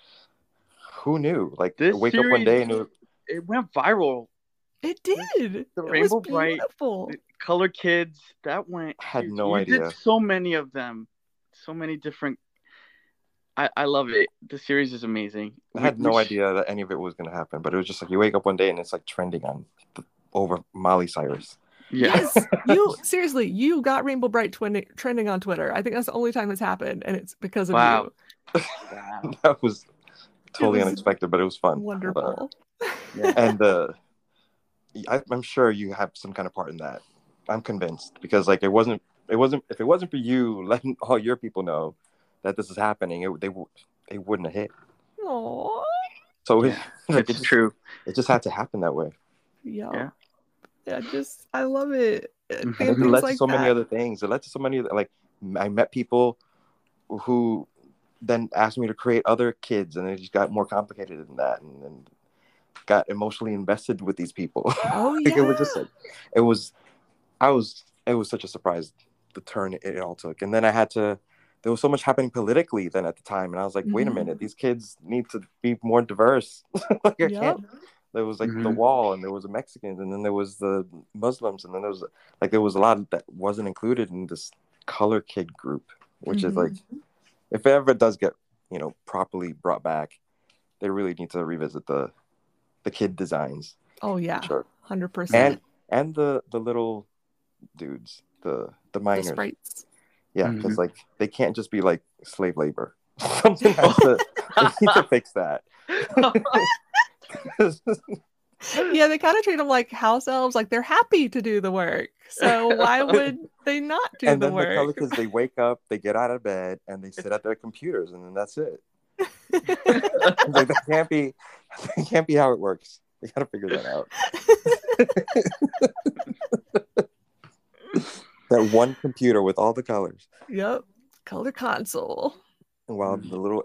who knew? Like this wake series, up one day and it went viral. It did. The Rainbow Bright, Color Kids, that went. Had no idea. You did so many of them, so many different. I love it. The series is amazing. I had no idea that any of it was going to happen, but it was just like you wake up one day and it's like trending over Miley Cyrus. Yes, you got Rainbow Bright trending on Twitter. I think that's the only time it's happened, and it's because of you. Wow. That was totally unexpected, but it was fun. Wonderful. And I'm sure you have some kind of part in that. I'm convinced, because like if it wasn't for you letting all your people know that this is happening, they wouldn't have hit. Aww. So it's true. It just had to happen that way. Yeah. I love it. It led to so many other things. It led to so many, like, I met people who then asked me to create other kids, and it just got more complicated than that, and got emotionally invested with these people. Oh yeah. It was just like, it was such a surprise, the turn it all took. And then there was so much happening politically then at the time, and I was like, wait a minute, these kids need to be more diverse. Like I can't. There was like the wall, and there was the Mexicans, and then there was the Muslims, and then there was a lot that wasn't included in this Color Kid group, which is like, if it ever does get properly brought back, they really need to revisit the kid designs. Oh yeah, sure. 100%. And the little dudes, the minors. The sprites. Yeah, because like they can't just be like slave labor. Something they need to fix that. Yeah, they kind of treat them like house elves, like they're happy to do the work. So why would they not do And the then the color work? kids, they wake up, they get out of bed, and they sit at their computers, and then that's it. Like that can't be how it works. They gotta figure that out. That one computer with all the colors. Yep, color console. While the little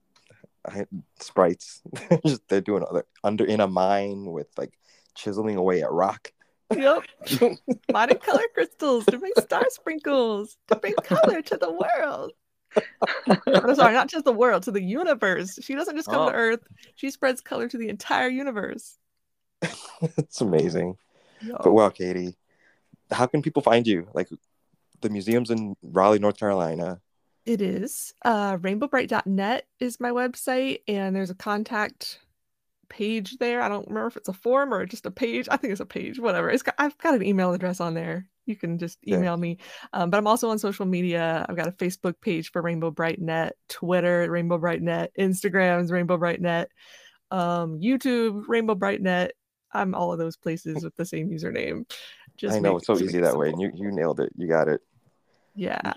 sprites, they're doing under in a mine with like chiseling away at rock. Yep, mining color crystals to make star sprinkles to bring color to the world. I'm sorry, not just the world, to the universe. She doesn't just come to Earth; she spreads color to the entire universe. It's amazing. Yep. But well, Katie, how can people find you? Like the museum's in Raleigh, North Carolina. It is. Rainbowbright.net is my website, and there's a contact page there. I don't remember if it's a form or just a page. I think it's a page, whatever. I've got an email address on there. You can just email me. But I'm also on social media. I've got a Facebook page for Rainbow Bright Net, Twitter, Rainbow Bright Net, Instagram's Rainbow Bright Net, YouTube, Rainbow Bright Net. I'm all of those places with the same username. I know, it's so easy that way. And you nailed it. You got it. Yeah.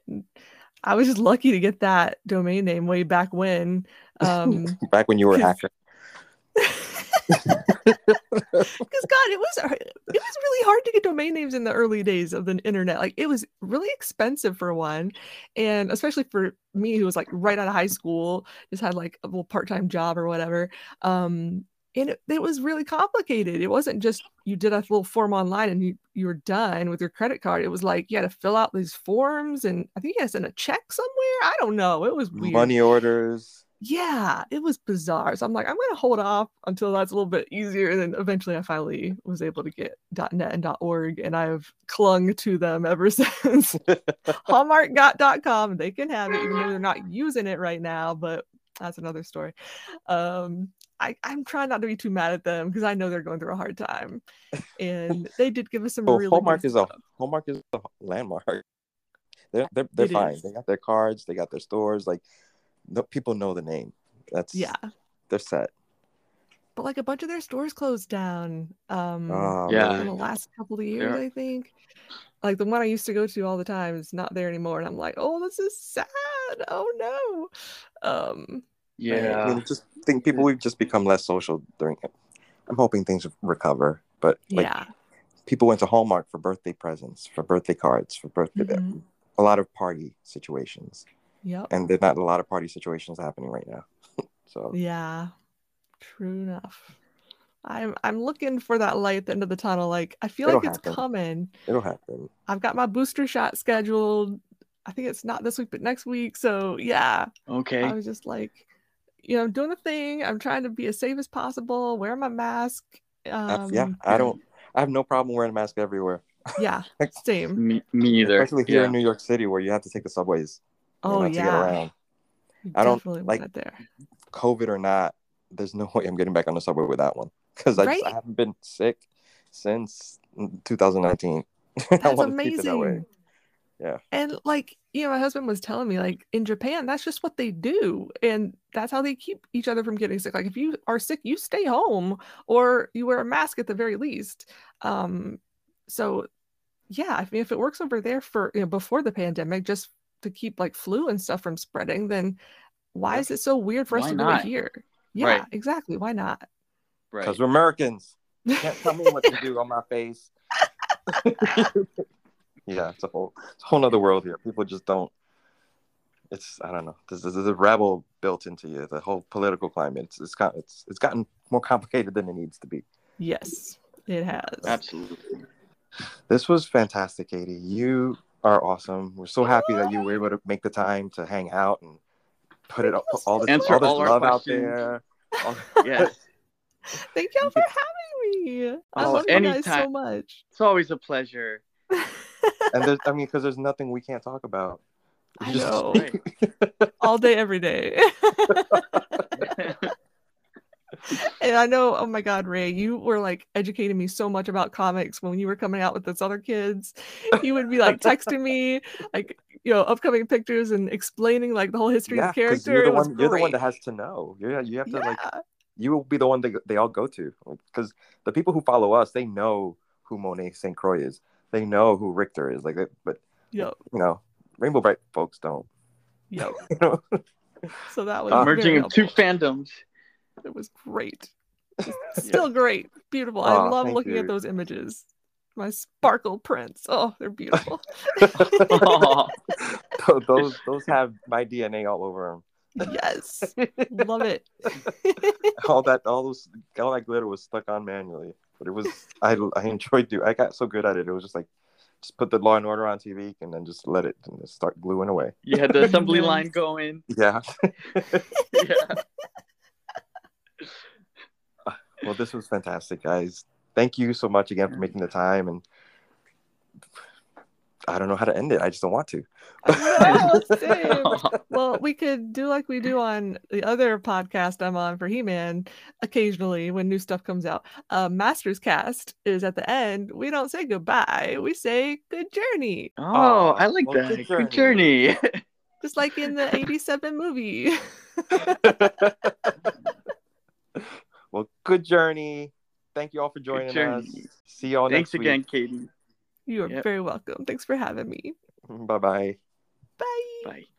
I was just lucky to get that domain name way back when. Back when you were a hacker. Because God, it was really hard to get domain names in the early days of the internet. Like, it was really expensive for one, and especially for me, who was like right out of high school, just had like a little part-time job or whatever. And it was really complicated. It wasn't just you did a little form online and you were done with your credit card. It was like you had to fill out these forms, and I think you had to send a check somewhere. I don't know. It was weird. Money orders. Yeah, it was bizarre. So I'm like, I'm going to hold off until that's a little bit easier. And then eventually I finally was able to get .net and .org, and I've clung to them ever since. Hallmark.com, they can have it, even though they're not using it right now, but that's another story. I'm trying not to be too mad at them because I know they're going through a hard time. And they did give us some really Hallmark is a landmark. They're fine. Is. They got their cards, they got their stores, like people know the name. They're set. But like a bunch of their stores closed down in the last couple of years, I think. Like the one I used to go to all the time is not there anymore, and I'm like, oh, this is sad. Oh no. I mean, just think we've just become less social during it. I'm hoping things recover, but like people went to Hallmark for birthday presents, for birthday cards, for birthday a lot of party situations. Yep. And there's not a lot of party situations happening right now. So yeah, true enough. I'm looking for that light at the end of the tunnel. Like, I feel like it's coming. It'll happen. I've got my booster shot scheduled. I think it's not this week, but next week. So yeah. Okay. I was just like, doing the thing. I'm trying to be as safe as possible. Wear my mask. I have no problem wearing a mask everywhere. Yeah, same. me either. Especially here in New York City, where you have to take the subways. To get around. I don't like it there. COVID or not. There's no way I'm getting back on the subway with that one, because I haven't been sick since 2019. That's I want amazing. to keep it that way. Yeah. And like, my husband was telling me, like, in Japan, that's just what they do. And that's how they keep each other from getting sick. Like, if you are sick, you stay home or you wear a mask at the very least. So yeah, I mean, if it works over there for, before the pandemic, just to keep like flu and stuff from spreading, then why is it so weird for us to do it here? Yeah, exactly. Why not? Because we're Americans. You can't tell me what to do on my face. Yeah, it's a whole other world here. People just don't. I don't know. There's a rabble built into you. The whole political climate. It's gotten more complicated than it needs to be. Yes, it has. Absolutely. This was fantastic, Katie. You are awesome. We're so happy that you were able to make the time to hang out and put all this love out there. Yes. Thank y'all for having me. I love you guys so much. It's always a pleasure. And because there's nothing we can't talk about. I know. All day, every day. And I know, oh my God, Ray, you were like educating me so much about comics when you were coming out with those other kids. You would be like texting me like, upcoming pictures and explaining like the whole history of the character. You're the one that has to know. You have to like you will be the one they all go to, because the people who follow us, they know who Monet St. Croix is. They know who Richter is. Like, but Yep. you know, Rainbow Bright folks don't. Yep. You know? So that was merging very of two helpful. fandoms. It was great. Still great. Beautiful. I Aw, love thank looking you. at those images. My sparkle prints. Oh, they're beautiful. Aw. those have my DNA all over them. Yes. Love it. all that glitter was stuck on manually, but it was I enjoyed doing. I got so good at it. It was just like, just put the Law and Order on TV and then just let it and just start gluing away. You had the assembly Nice. line going. Yeah. Yeah. Well, this was fantastic, guys. Thank you so much again for making the time, and I don't know how to end it. I just don't want to. I know, same. Well, we could do like we do on the other podcast I'm on for He-Man occasionally when new stuff comes out. Masters Cast is at the end. We don't say goodbye. We say good journey. Oh, I like well, that. good Good journey. Just like in the 87 movie. Well, good journey. Thank you all for joining us. journey. See y'all Thanks next again, week. Katie. You are Yep. very welcome. Thanks for having me. Bye-bye. Bye. Bye.